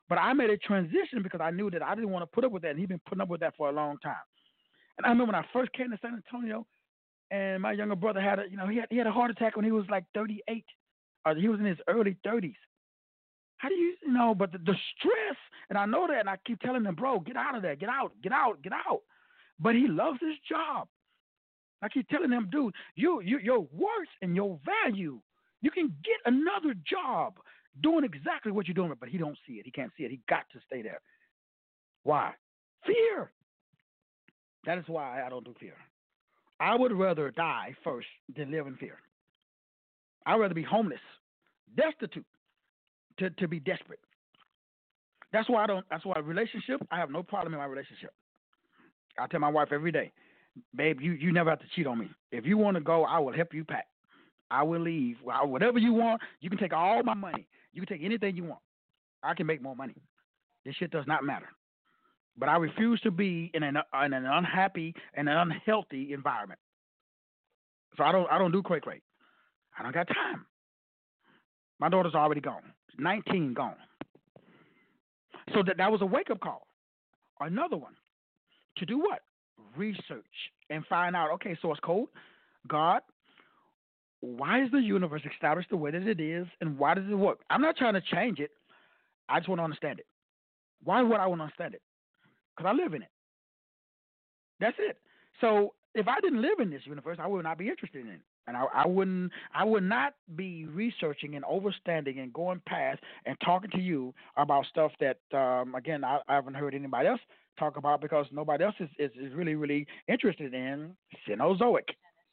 But I made a transition because I knew that I didn't want to put up with that, and he'd been putting up with that for a long time. And I remember when I first came to San Antonio, and my younger brother had he had a heart attack when he was like 38, or he was in his early 30s. How do but the stress, and I know that, and I keep telling him, bro, get out of there, get out. But he loves his job. I keep telling him, dude, your worth and your value, you can get another job doing exactly what you're doing, but he don't see it. He can't see it. He got to stay there. Why? Fear. That is why I don't do fear. I would rather die first than live in fear. I'd rather be homeless, destitute, to be desperate. That's why relationship, I have no problem in my relationship. I tell my wife every day, babe, you never have to cheat on me. If you want to go, I will help you pack. I will leave. Whatever you want, you can take all my money. You can take anything you want. I can make more money. This shit does not matter. But I refuse to be in an unhappy and an unhealthy environment. So I don't do cray. I don't got time. My daughter's already gone. 19 gone. So that was a wake-up call. Another one. To do what? Research and find out, okay, source code, God, why is the universe established the way that it is, and why does it work? I'm not trying to change it. I just want to understand it. Why would I want to understand it? Because I live in it. That's it. So if I didn't live in this universe, I would not be interested in it. And I would not be researching and overstanding and going past and talking to you about stuff that, again, I haven't heard anybody else talk about, because nobody else is really, really interested in Cenozoic.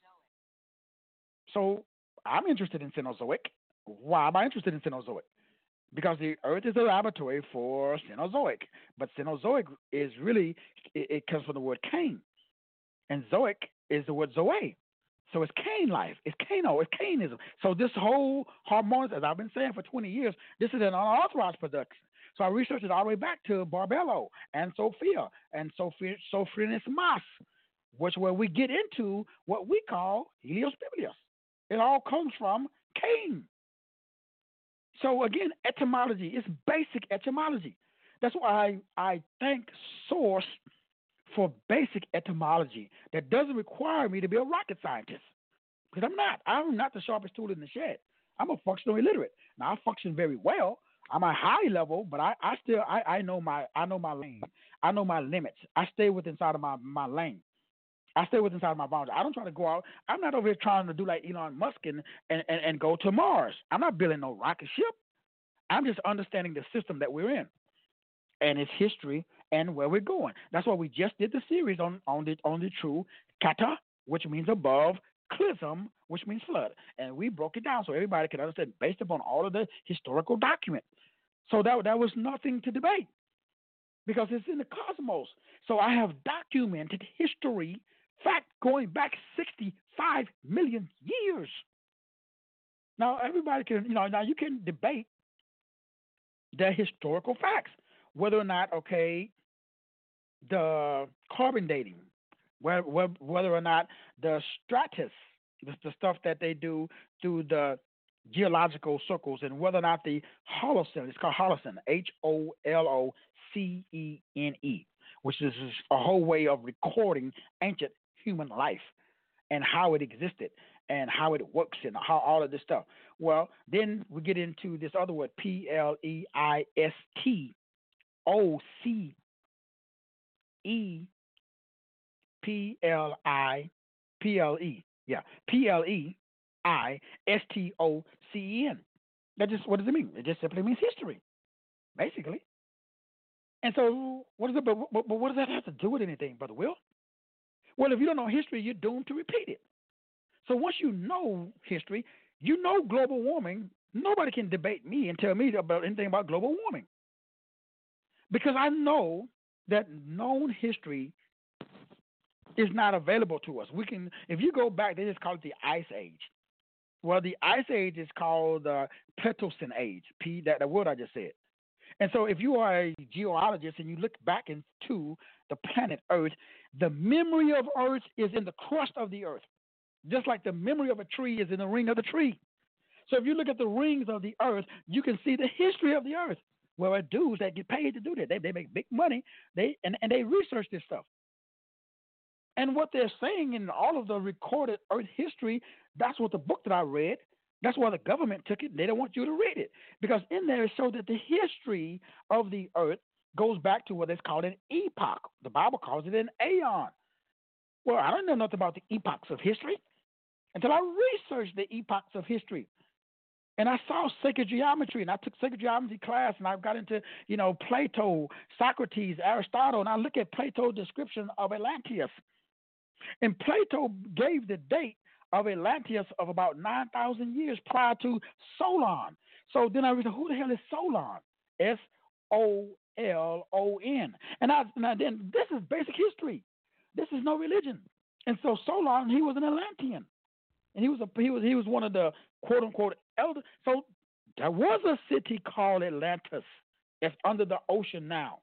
So I'm interested in Cenozoic. Why am I interested in Cenozoic? Because the Earth is a laboratory for Cenozoic. But Cenozoic is really, it comes from the word Cain. And Zoic is the word Zoe. So it's Cain life. It's Caino. It's Cainism. So this whole harmonious, as I've been saying for 20 years, this is an unauthorized production. So I researched it all the way back to Barbelo and Sophia and Sophronis Mas, where we get into what we call Helios Biblios. It all comes from Cain. So again, etymology is basic etymology. That's why I thank Source for basic etymology that doesn't require me to be a rocket scientist, because I'm not. I'm not the sharpest tool in the shed. I'm a functional illiterate. Now I function very well. I'm a high level, but I know my lane. I know my limits. I stay inside of my lane. I stay inside my boundaries. I don't try to go out. I'm not over here trying to do like Elon Musk and go to Mars. I'm not building no rocket ship. I'm just understanding the system that we're in and its history and where we're going. That's why we just did the series on the true kata, which means above, klism, which means flood. And we broke it down so everybody could understand based upon all of the historical documents. So that was nothing to debate because it's in the cosmos. So I have documented history, fact, going back 65 million years. Now, everybody can, now you can debate the historical facts, whether or not, okay, the carbon dating, whether or not the stratus, the stuff that they do through the geological circles, and whether or not the Holocene, it's called Holocene, HOLOCENE, which is a whole way of recording ancient human life and how it existed and how it works and how all of this stuff. Well, then we get into this other word, PLEISTOCE, PLEISTOCEN. That just, what does it mean? It just simply means history, basically. And so, what is it? But what does that have to do with anything, Brother Will? Well, if you don't know history, you're doomed to repeat it. So once you know history, you know global warming. Nobody can debate me and tell me about anything about global warming, because I know that known history is not available to us. We can, if you go back, they just call it the Ice Age. Well, the Ice Age is called the Pleistocene Age. That word I just said. And so if you are a geologist and you look back into the planet Earth, the memory of Earth is in the crust of the Earth, just like the memory of a tree is in the ring of the tree. So if you look at the rings of the Earth, you can see the history of the Earth. Well, are dudes that get paid to do that. They make big money. And they research this stuff. And what they're saying in all of the recorded Earth history, that's what the book that I read, that's why the government took it. They don't want you to read it. Because in there it shows that the history of the Earth goes back to what is called an epoch. The Bible calls it an aeon. Well, I don't know nothing about the epochs of history until I researched the epochs of history. And I saw sacred geometry, and I took sacred geometry class, and I got into, Plato, Socrates, Aristotle, and I look at Plato's description of Atlantis. And Plato gave the date of Atlantis of about 9,000 years prior to Solon. So then I read, who the hell is Solon? Solon. And then this is basic history. This is no religion. And so Solon, he was an Atlantean, and he was one of the quote unquote elders. So there was a city called Atlantis. It's under the ocean now.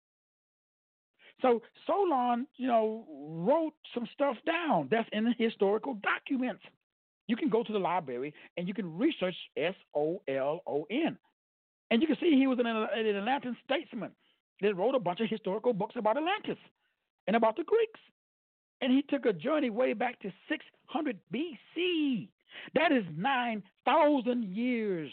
So Solon, wrote some stuff down that's in the historical documents. You can go to the library and you can research Solon. And you can see he was an Atlantean statesman that wrote a bunch of historical books about Atlantis and about the Greeks. And he took a journey way back to 600 BC. That is 9,000 years.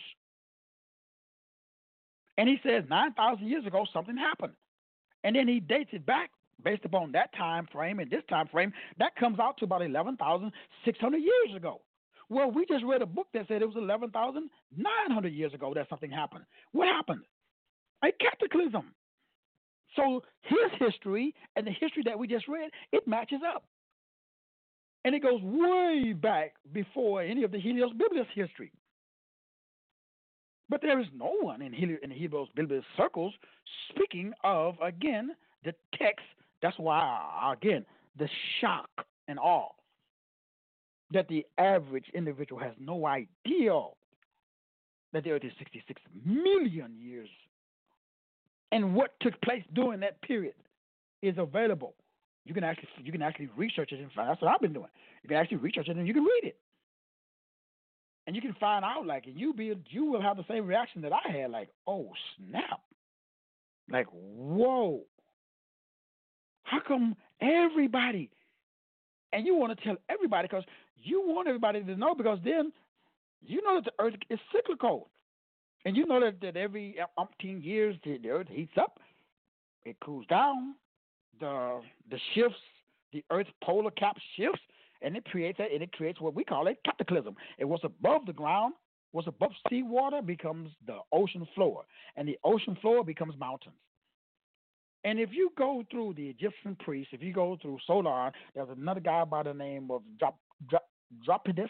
And he says 9,000 years ago something happened. And then he dates it back based upon that time frame and this time frame. That comes out to about 11,600 years ago. Well, we just read a book that said it was 11,900 years ago that something happened. What happened? A cataclysm. So his history and the history that we just read, it matches up. And it goes way back before any of the Helios Biblius history. But there is no one in the Helios Biblius circles speaking of, again, the text. That's why, again, the shock and awe that the average individual has no idea that the earth is 66 million years. And what took place during that period is available. You can actually research it and find. That's what I've been doing. You can actually research it and you can read it, and you can find out. Like, you will have the same reaction that I had. Like, oh snap! Like, whoa! How come everybody? And you want to tell everybody because you want everybody to know, because then you know that the earth is cyclical. And you know that every umpteen years the earth heats up, it cools down, the shifts, the earth's polar cap shifts, and it creates what we call a cataclysm. And what's above the ground, what's above seawater becomes the ocean floor, and the ocean floor becomes mountains. And if you go through the Egyptian priests, if you go through Solon, there's another guy by the name of Dropidus,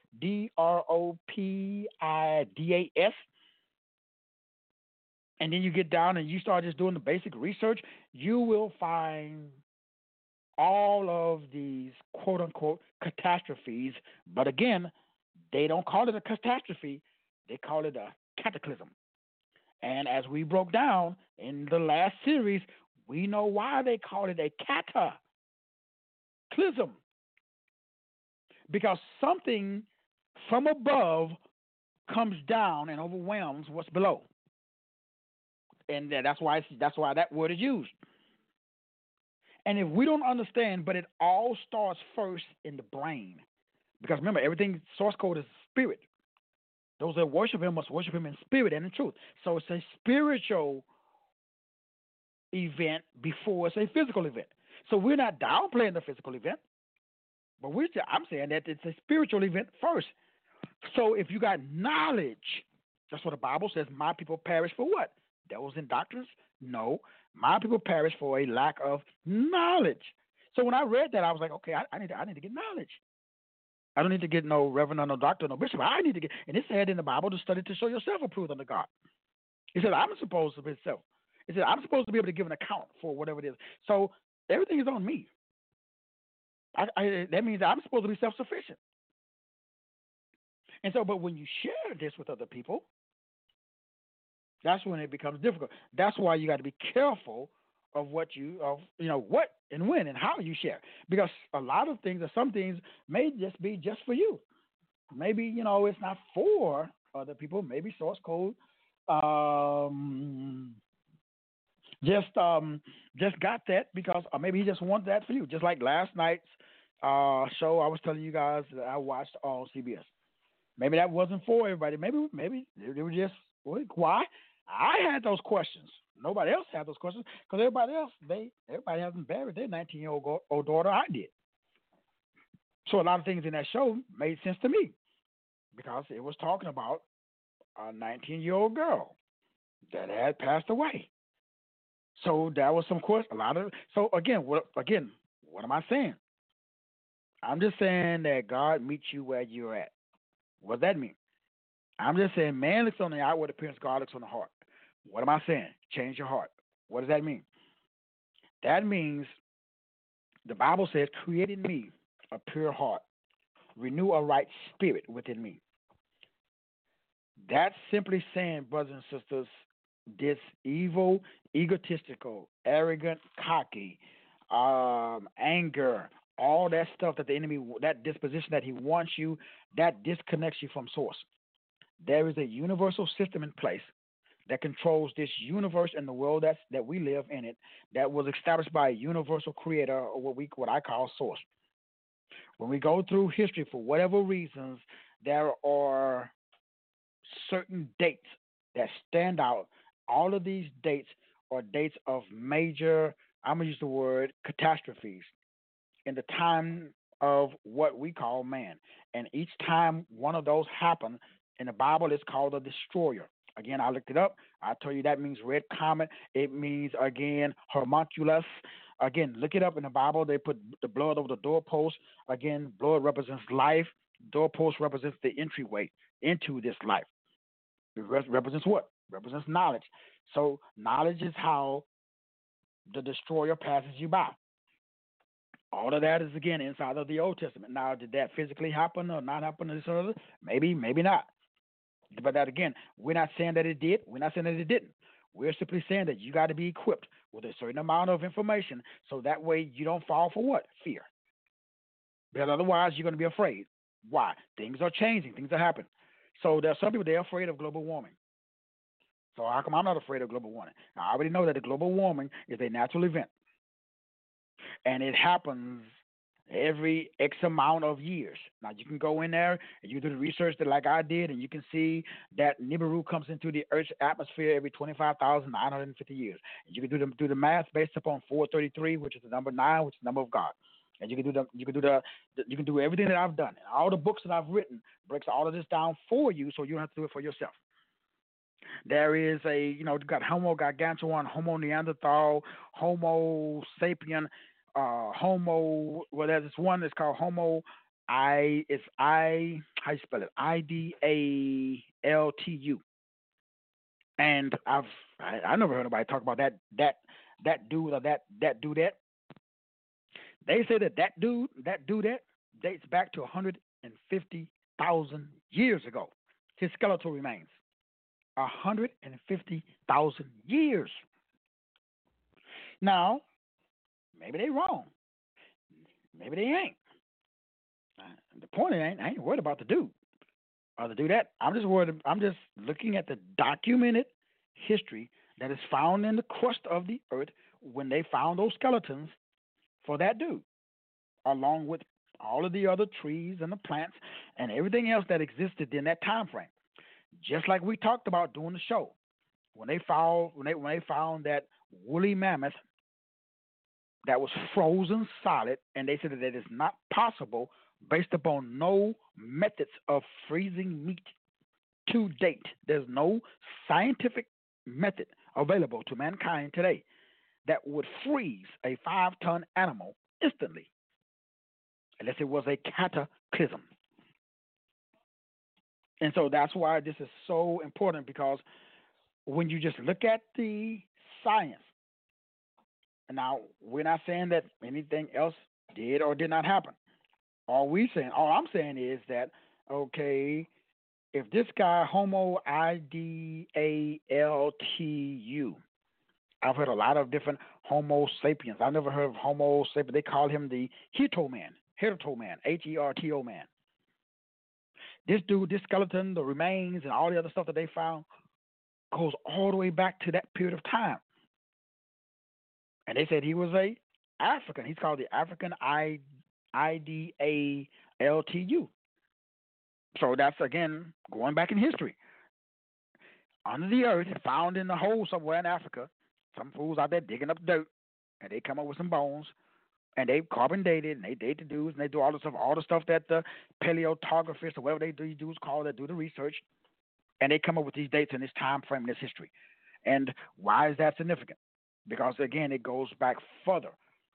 Dropidas. And then you get down and you start just doing the basic research, you will find all of these quote-unquote catastrophes. But again, they don't call it a catastrophe. They call it a cataclysm. And as we broke down in the last series, we know why they call it a cataclysm. Because something from above comes down and overwhelms what's below. And that's why that word is used. And if we don't understand, but it all starts first in the brain. Because remember, everything source code is spirit. Those that worship him must worship him in spirit and in truth. So it's a spiritual event before it's a physical event. So we're not downplaying the physical event, but I'm saying that it's a spiritual event first. So if you got knowledge, that's what the Bible says, my people perish for what? Devils and doctrines? No. My people perish for a lack of knowledge. So when I read that, I was like, okay, I need to get knowledge. I don't need to get no reverend or no doctor or no bishop. I need to get, and it said in the Bible to study to show yourself approved unto God. He said, I'm supposed to be self. He said, I'm supposed to be able to give an account for whatever it is. So everything is on me. That means I'm supposed to be self-sufficient. And so, but when you share this with other people, that's when it becomes difficult. That's why you got to be careful of what what and when and how you share. Because a lot of things or some things may just be just for you. Maybe, it's not for other people. Maybe source code Um, just got that because, or maybe he just wants that for you. Just like last night's show, I was telling you guys that I watched on CBS. Maybe that wasn't for everybody. Maybe they were just why. I had those questions. Nobody else had those questions because everybody hasn't buried their 19-year-old daughter. I did. So a lot of things in that show made sense to me because it was talking about a 19-year-old girl that had passed away. So that was some question. So again, what am I saying? I'm just saying that God meets you where you're at. What does that mean? I'm just saying man looks on the outward appearance, God looks on the heart. What am I saying? Change your heart. What does that mean? That means the Bible says, create in me a pure heart, renew a right spirit within me. That's simply saying, brothers and sisters, this evil, egotistical, arrogant, cocky, anger, all that stuff that the enemy, that disposition that he wants you, that disconnects you from source. There is a universal system in place that controls this universe and the world that we live in it, that was established by a universal creator, or what I call source. When we go through history, for whatever reasons, there are certain dates that stand out. All of these dates are dates of major, I'm going to use the word catastrophes, in the time of what we call man. And each time one of those happen, in the Bible, it's called a destroyer. Again, I looked it up. I told you that means red comet. It means, again, homunculus. Again, look it up in the Bible. They put the blood over the doorpost. Again, blood represents life. Doorpost represents the entryway into this life. It represents what? Represents knowledge. So knowledge is how the destroyer passes you by. All of that is, again, inside of the Old Testament. Now, did that physically happen or not happen? Or this or other? Maybe, maybe not. But that, again, we're not saying that it did. We're not saying that it didn't. We're simply saying that you got to be equipped with a certain amount of information so that way you don't fall for what? Fear. Because otherwise you're going to be afraid. Why? Things are changing. Things are happening. So there are some people, they're afraid of global warming. So how come I'm not afraid of global warming? I already know that the global warming is a natural event. And it happens every X amount of years. Now, you can go in there and you do the research that like I did, and you can see that Nibiru comes into the Earth's atmosphere every 25,950 years. And you can do the math based upon 433, which is the number 9, which is the number of God. And you can do everything that I've done. And all the books that I've written breaks all of this down for you, so you don't have to do it for yourself. There is you got Homo gargantuan, Homo Neanderthal, Homo sapien, Homo. Well, there's one that's called Homo. How you spell it? IDALTU. And I never heard nobody talk about that dude or that dudette. They say that dudette dates back to 150,000 years ago. His skeletal remains. 150,000 years. Now, maybe they wrong. Maybe they ain't. The point is, I ain't worried about the dude or the dudette. I'm just looking at the documented history that is found in the crust of the earth when they found those skeletons for that dude, along with all of the other trees and the plants and everything else that existed in that time frame. Just like we talked about during the show, when they found that woolly mammoth that was frozen solid, and they said that it is not possible based upon no methods of freezing meat to date. There's no scientific method available to mankind today that would freeze a 5-ton animal instantly, unless it was a cataclysm. And so that's why this is so important, because when you just look at the science, and now we're not saying that anything else did or did not happen. All I'm saying is that, okay, if this guy, Homo IDALTU, I've heard a lot of different Homo sapiens. I've never heard of Homo sapiens. They call him the Herto man, Herto man. This dude, this skeleton, the remains, and all the other stuff that they found goes all the way back to that period of time. And they said he was a African. He's called the African IDALTU. So that's, again, going back in history. Under the earth, found in the hole somewhere in Africa, some fools out there digging up dirt, and they come up with some bones, and they carbon dated, and they date the dudes, and they do all the stuff that the paleontologists or whatever they do, dudes call that, do the research, and they come up with these dates in this time frame in this history. And why is that significant? Because, again, it goes back further.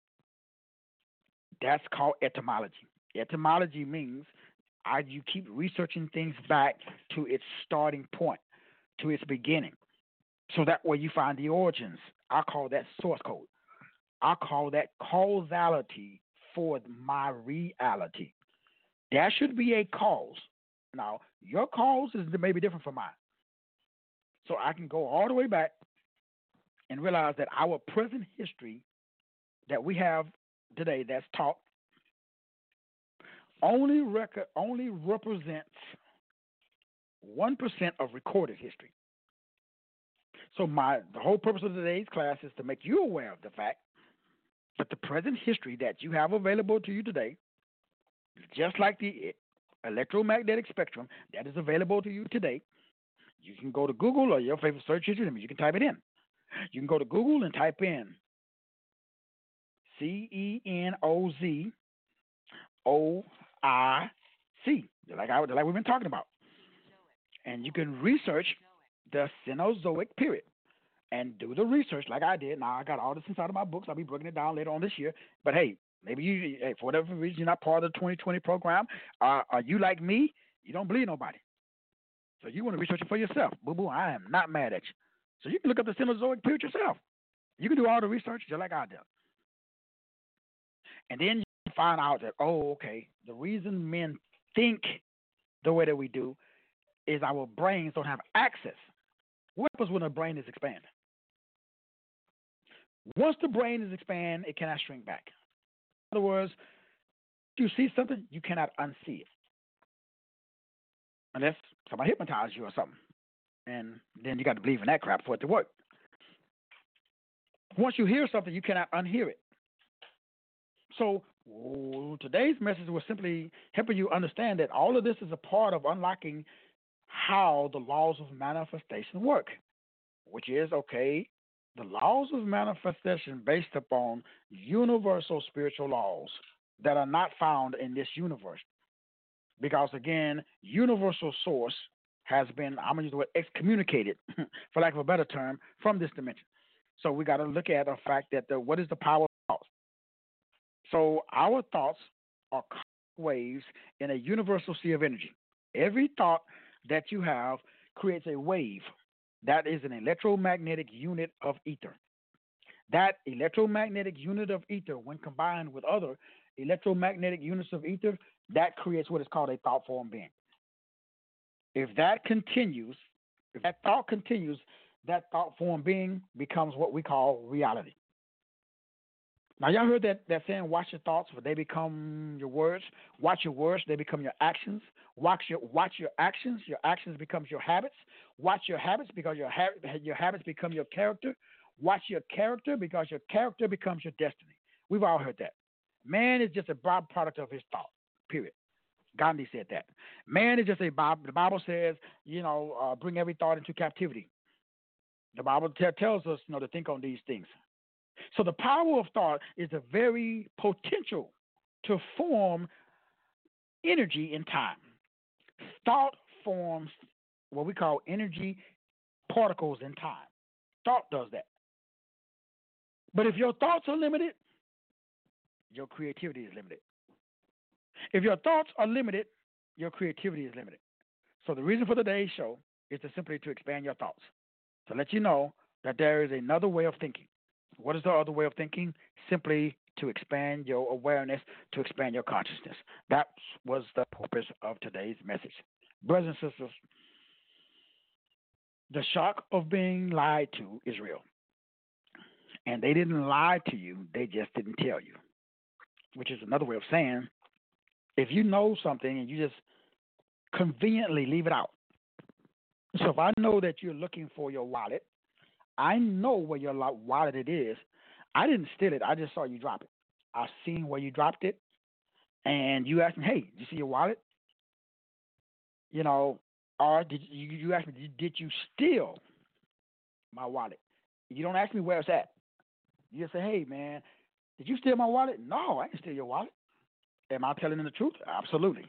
That's called etymology. Etymology means you keep researching things back to its starting point, to its beginning. So that way you find the origins. I call that source code. I call that causality for my reality. There should be a cause. Now, your cause is maybe different from mine. So I can go all the way back and realize that our present history that we have today that's taught only represents 1% of recorded history. So the whole purpose of today's class is to make you aware of the fact that the present history that you have available to you today, just like the electromagnetic spectrum that is available to you today, you can go to Google or your favorite search engine, you can type it in. You can go to Google and type in CENOZOIC, like we've been talking about. And you can research the Cenozoic period and do the research like I did. Now, I got all this inside of my books. I'll be breaking it down later on this year. But, hey, maybe for whatever reason, you're not part of the 2020 program. Are you like me? You don't believe nobody. So you want to research it for yourself. Boo-boo, I am not mad at you. So you can look up the Cenozoic period yourself. You can do all the research just like I did. And then you find out that, okay, the reason men think the way that we do is our brains don't have access. What happens when the brain is expanded? Once the brain is expanded, it cannot shrink back. In other words, if you see something, you cannot unsee it. Unless somebody hypnotizes you or something. And then you got to believe in that crap for it to work. Once you hear something, you cannot unhear it. So today's message was simply helping you understand that all of this is a part of unlocking how the laws of manifestation work, which is, okay, the laws of manifestation based upon universal spiritual laws that are not found in this universe. Because, again, universal source has been, I'm going to use the word excommunicated, for lack of a better term, from this dimension. So we got to look at the fact that what is the power of thought? So our thoughts are waves in a universal sea of energy. Every thought that you have creates a wave. That is an electromagnetic unit of ether. That electromagnetic unit of ether, when combined with other electromagnetic units of ether, that creates what is called a thought form being. If that thought continues, that thought form being becomes what we call reality. Now, y'all heard that saying, watch your thoughts, for they become your words. Watch your words, they become your actions. Watch your actions becomes your habits. Watch your habits because your habits become your character. Watch your character because your character becomes your destiny. We've all heard that. Man is just a byproduct of his thought, period. Gandhi said that. Man is just the Bible says, bring every thought into captivity. The Bible tells us, to think on these things. So the power of thought is the very potential to form energy in time. Thought forms what we call energy particles in time. Thought does that. But if your thoughts are limited, your creativity is limited. If your thoughts are limited, your creativity is limited. So the reason for today's show is simply to expand your thoughts, to let you know that there is another way of thinking. What is the other way of thinking? Simply to expand your awareness, to expand your consciousness. That was the purpose of today's message. Brothers and sisters, the shock of being lied to is real. And they didn't lie to you, they just didn't tell you, which is another way of saying, if you know something and you just conveniently leave it out, So if I know that you're looking for your wallet, I know where your wallet it is. I didn't steal it. I just saw you drop it. I seen where you dropped it, and you asked me, "Hey, did you see your wallet?" You know, or did you ask me, "Did you steal my wallet?" You don't ask me where it's at. You just say, "Hey, man, did you steal my wallet?" No, I didn't steal your wallet. Am I telling them the truth? Absolutely.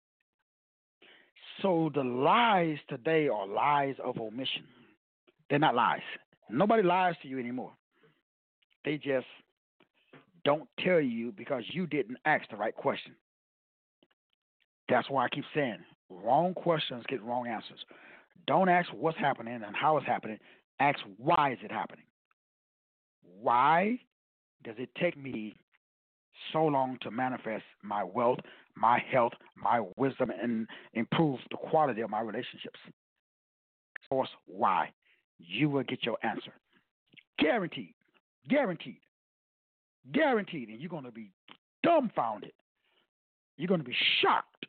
So the lies today are lies of omission. They're not lies. Nobody lies to you anymore. They just don't tell you because you didn't ask the right question. That's why I keep saying wrong questions get wrong answers. Don't ask what's happening and how it's happening. Ask why is it happening. Why does it take me so long to manifest my wealth, my health, my wisdom, and improve the quality of my relationships? Source why. You will get your answer. Guaranteed. Guaranteed. Guaranteed. And you're going to be dumbfounded. You're going to be shocked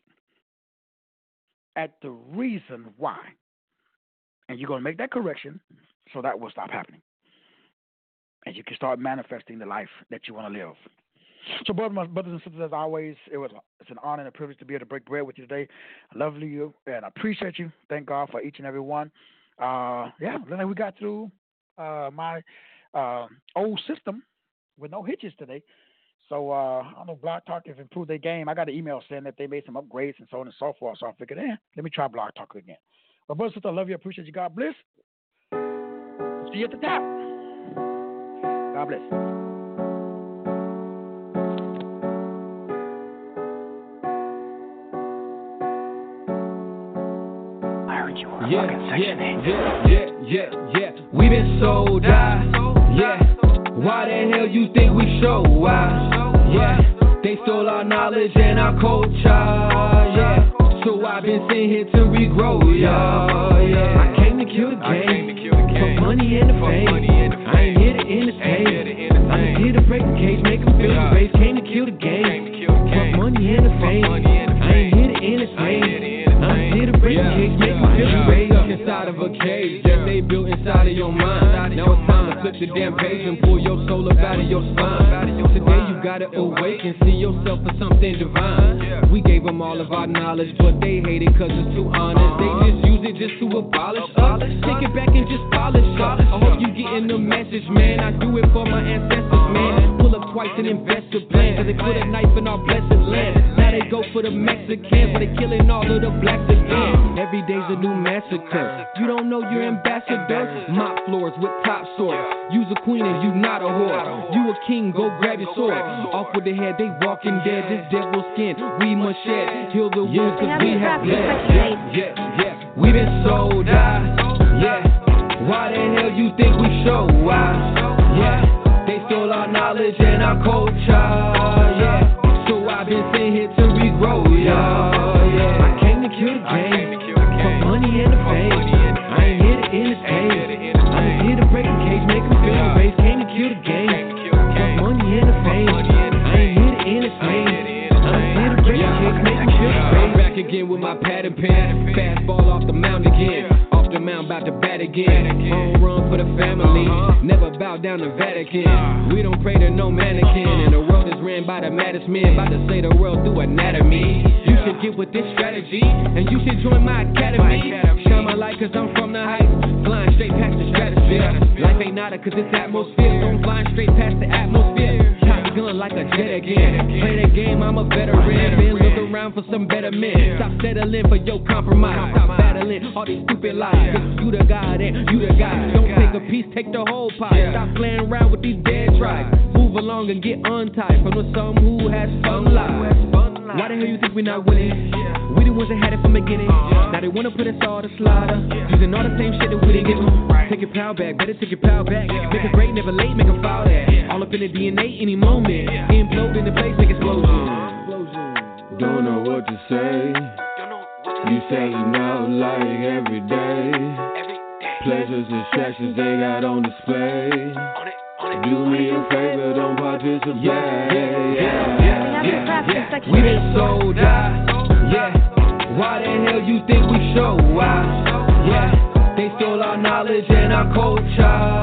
at the reason why. And you're going to make that correction so that will stop happening. And you can start manifesting the life that you want to live. So, brothers and sisters, as always, it's an honor and a privilege to be able to break bread with you today. I love you and I appreciate you. Thank God for each and every one. Like we got through my old system with no hitches today. So I don't know, Blog Talk has improved their game. I got an email saying that they made some upgrades and so on and so forth. So I figured, let me try Blog Talk again. But brothers and sisters, I love you. I appreciate you. God bless. See you at the top. God bless. Yeah. We been sold out. Yeah. Why the hell you think we show out? Yeah. They stole our knowledge and our culture. Yeah. So I've been sent here to regrow. Yeah. I came to kill the game. For money and the fame. I ain't here to entertain. I'm here to break the cage, make them feel the race. Came to kill the game. For money and the fame. I ain't here to entertain. I'm here to break the cage, make them feel the race. Inside of a cage that they built inside of your mind. Now it's time to flip the damn page and pull your soul up out of your spine. Today you gotta awaken, see yourself for something divine. We gave them all of our knowledge, but they hate it cause it's too honest. They just use it just to abolish us. Take it back and just polish up. I hope you getting the message, man. I do it for my ancestors, man. Pull up twice and invest a plan, cause they put a knife in our blessed land. Now they go for the Mexicans, but they killing all of the blacks again. Every day's a new massacre. You don't know you're ambassador. Mop floors with top swords. You's a queen and you not a whore. You a king, go grab your sword. Off with the head, they walking dead. This devil skin, we must shed. Heal the wounds cause we have bled. Yeah. We been sold out. Yeah. Why the hell you think we show out? Yeah. They stole our knowledge and our culture. Yeah. So I've been sent here to regrow. Yeah. I came to kill the game. For money and the fame. I ain't here to entertain. I'm here to break the cage, make them feel the race. Came to kill the game. For money and the fame. I ain't here to entertain. I'm here to break the cage, make them feel the race. I'm back again with my pad and pen. Fastball off the mound again. Off the mound, about to bat again. Home run for the family. Never bow down to Vatican. We don't pray to no mannequin. And the world is ran by the maddest men. About to say the world through anatomy. You should get with this strategy. And you should join my academy. Shine my light cause I'm from the heights. Flying straight past the stratosphere. Life ain't nada cause it's atmosphere. So I'm flying straight past the atmosphere. Top gun like a jet again. Play that game, I'm a veteran. Then look around for some better men. Stop settling for your compromise. Stop battling all these stupid lies. You the God and you the guy. Don't take a piece, take the whole pie. Stop playing around with these dead tribes. Move along and get untied from the some who has fun lives. Why the hell you think we not winning? We the ones that had it from the beginning. Now they wanna put us all to slaughter. Using all the same shit that we didn't give them. Take your power back, better take your power back. Make it great, never late, make them follow that. All up in the DNA any moment. Implode in the place, make explosion. Don't know what to say. You selling out like every day. Pleasures, distractions they got on display. Do me a favor, don't participate. We been sold out. Yeah. Why the hell you think we show out? Yeah. knowledge and our culture.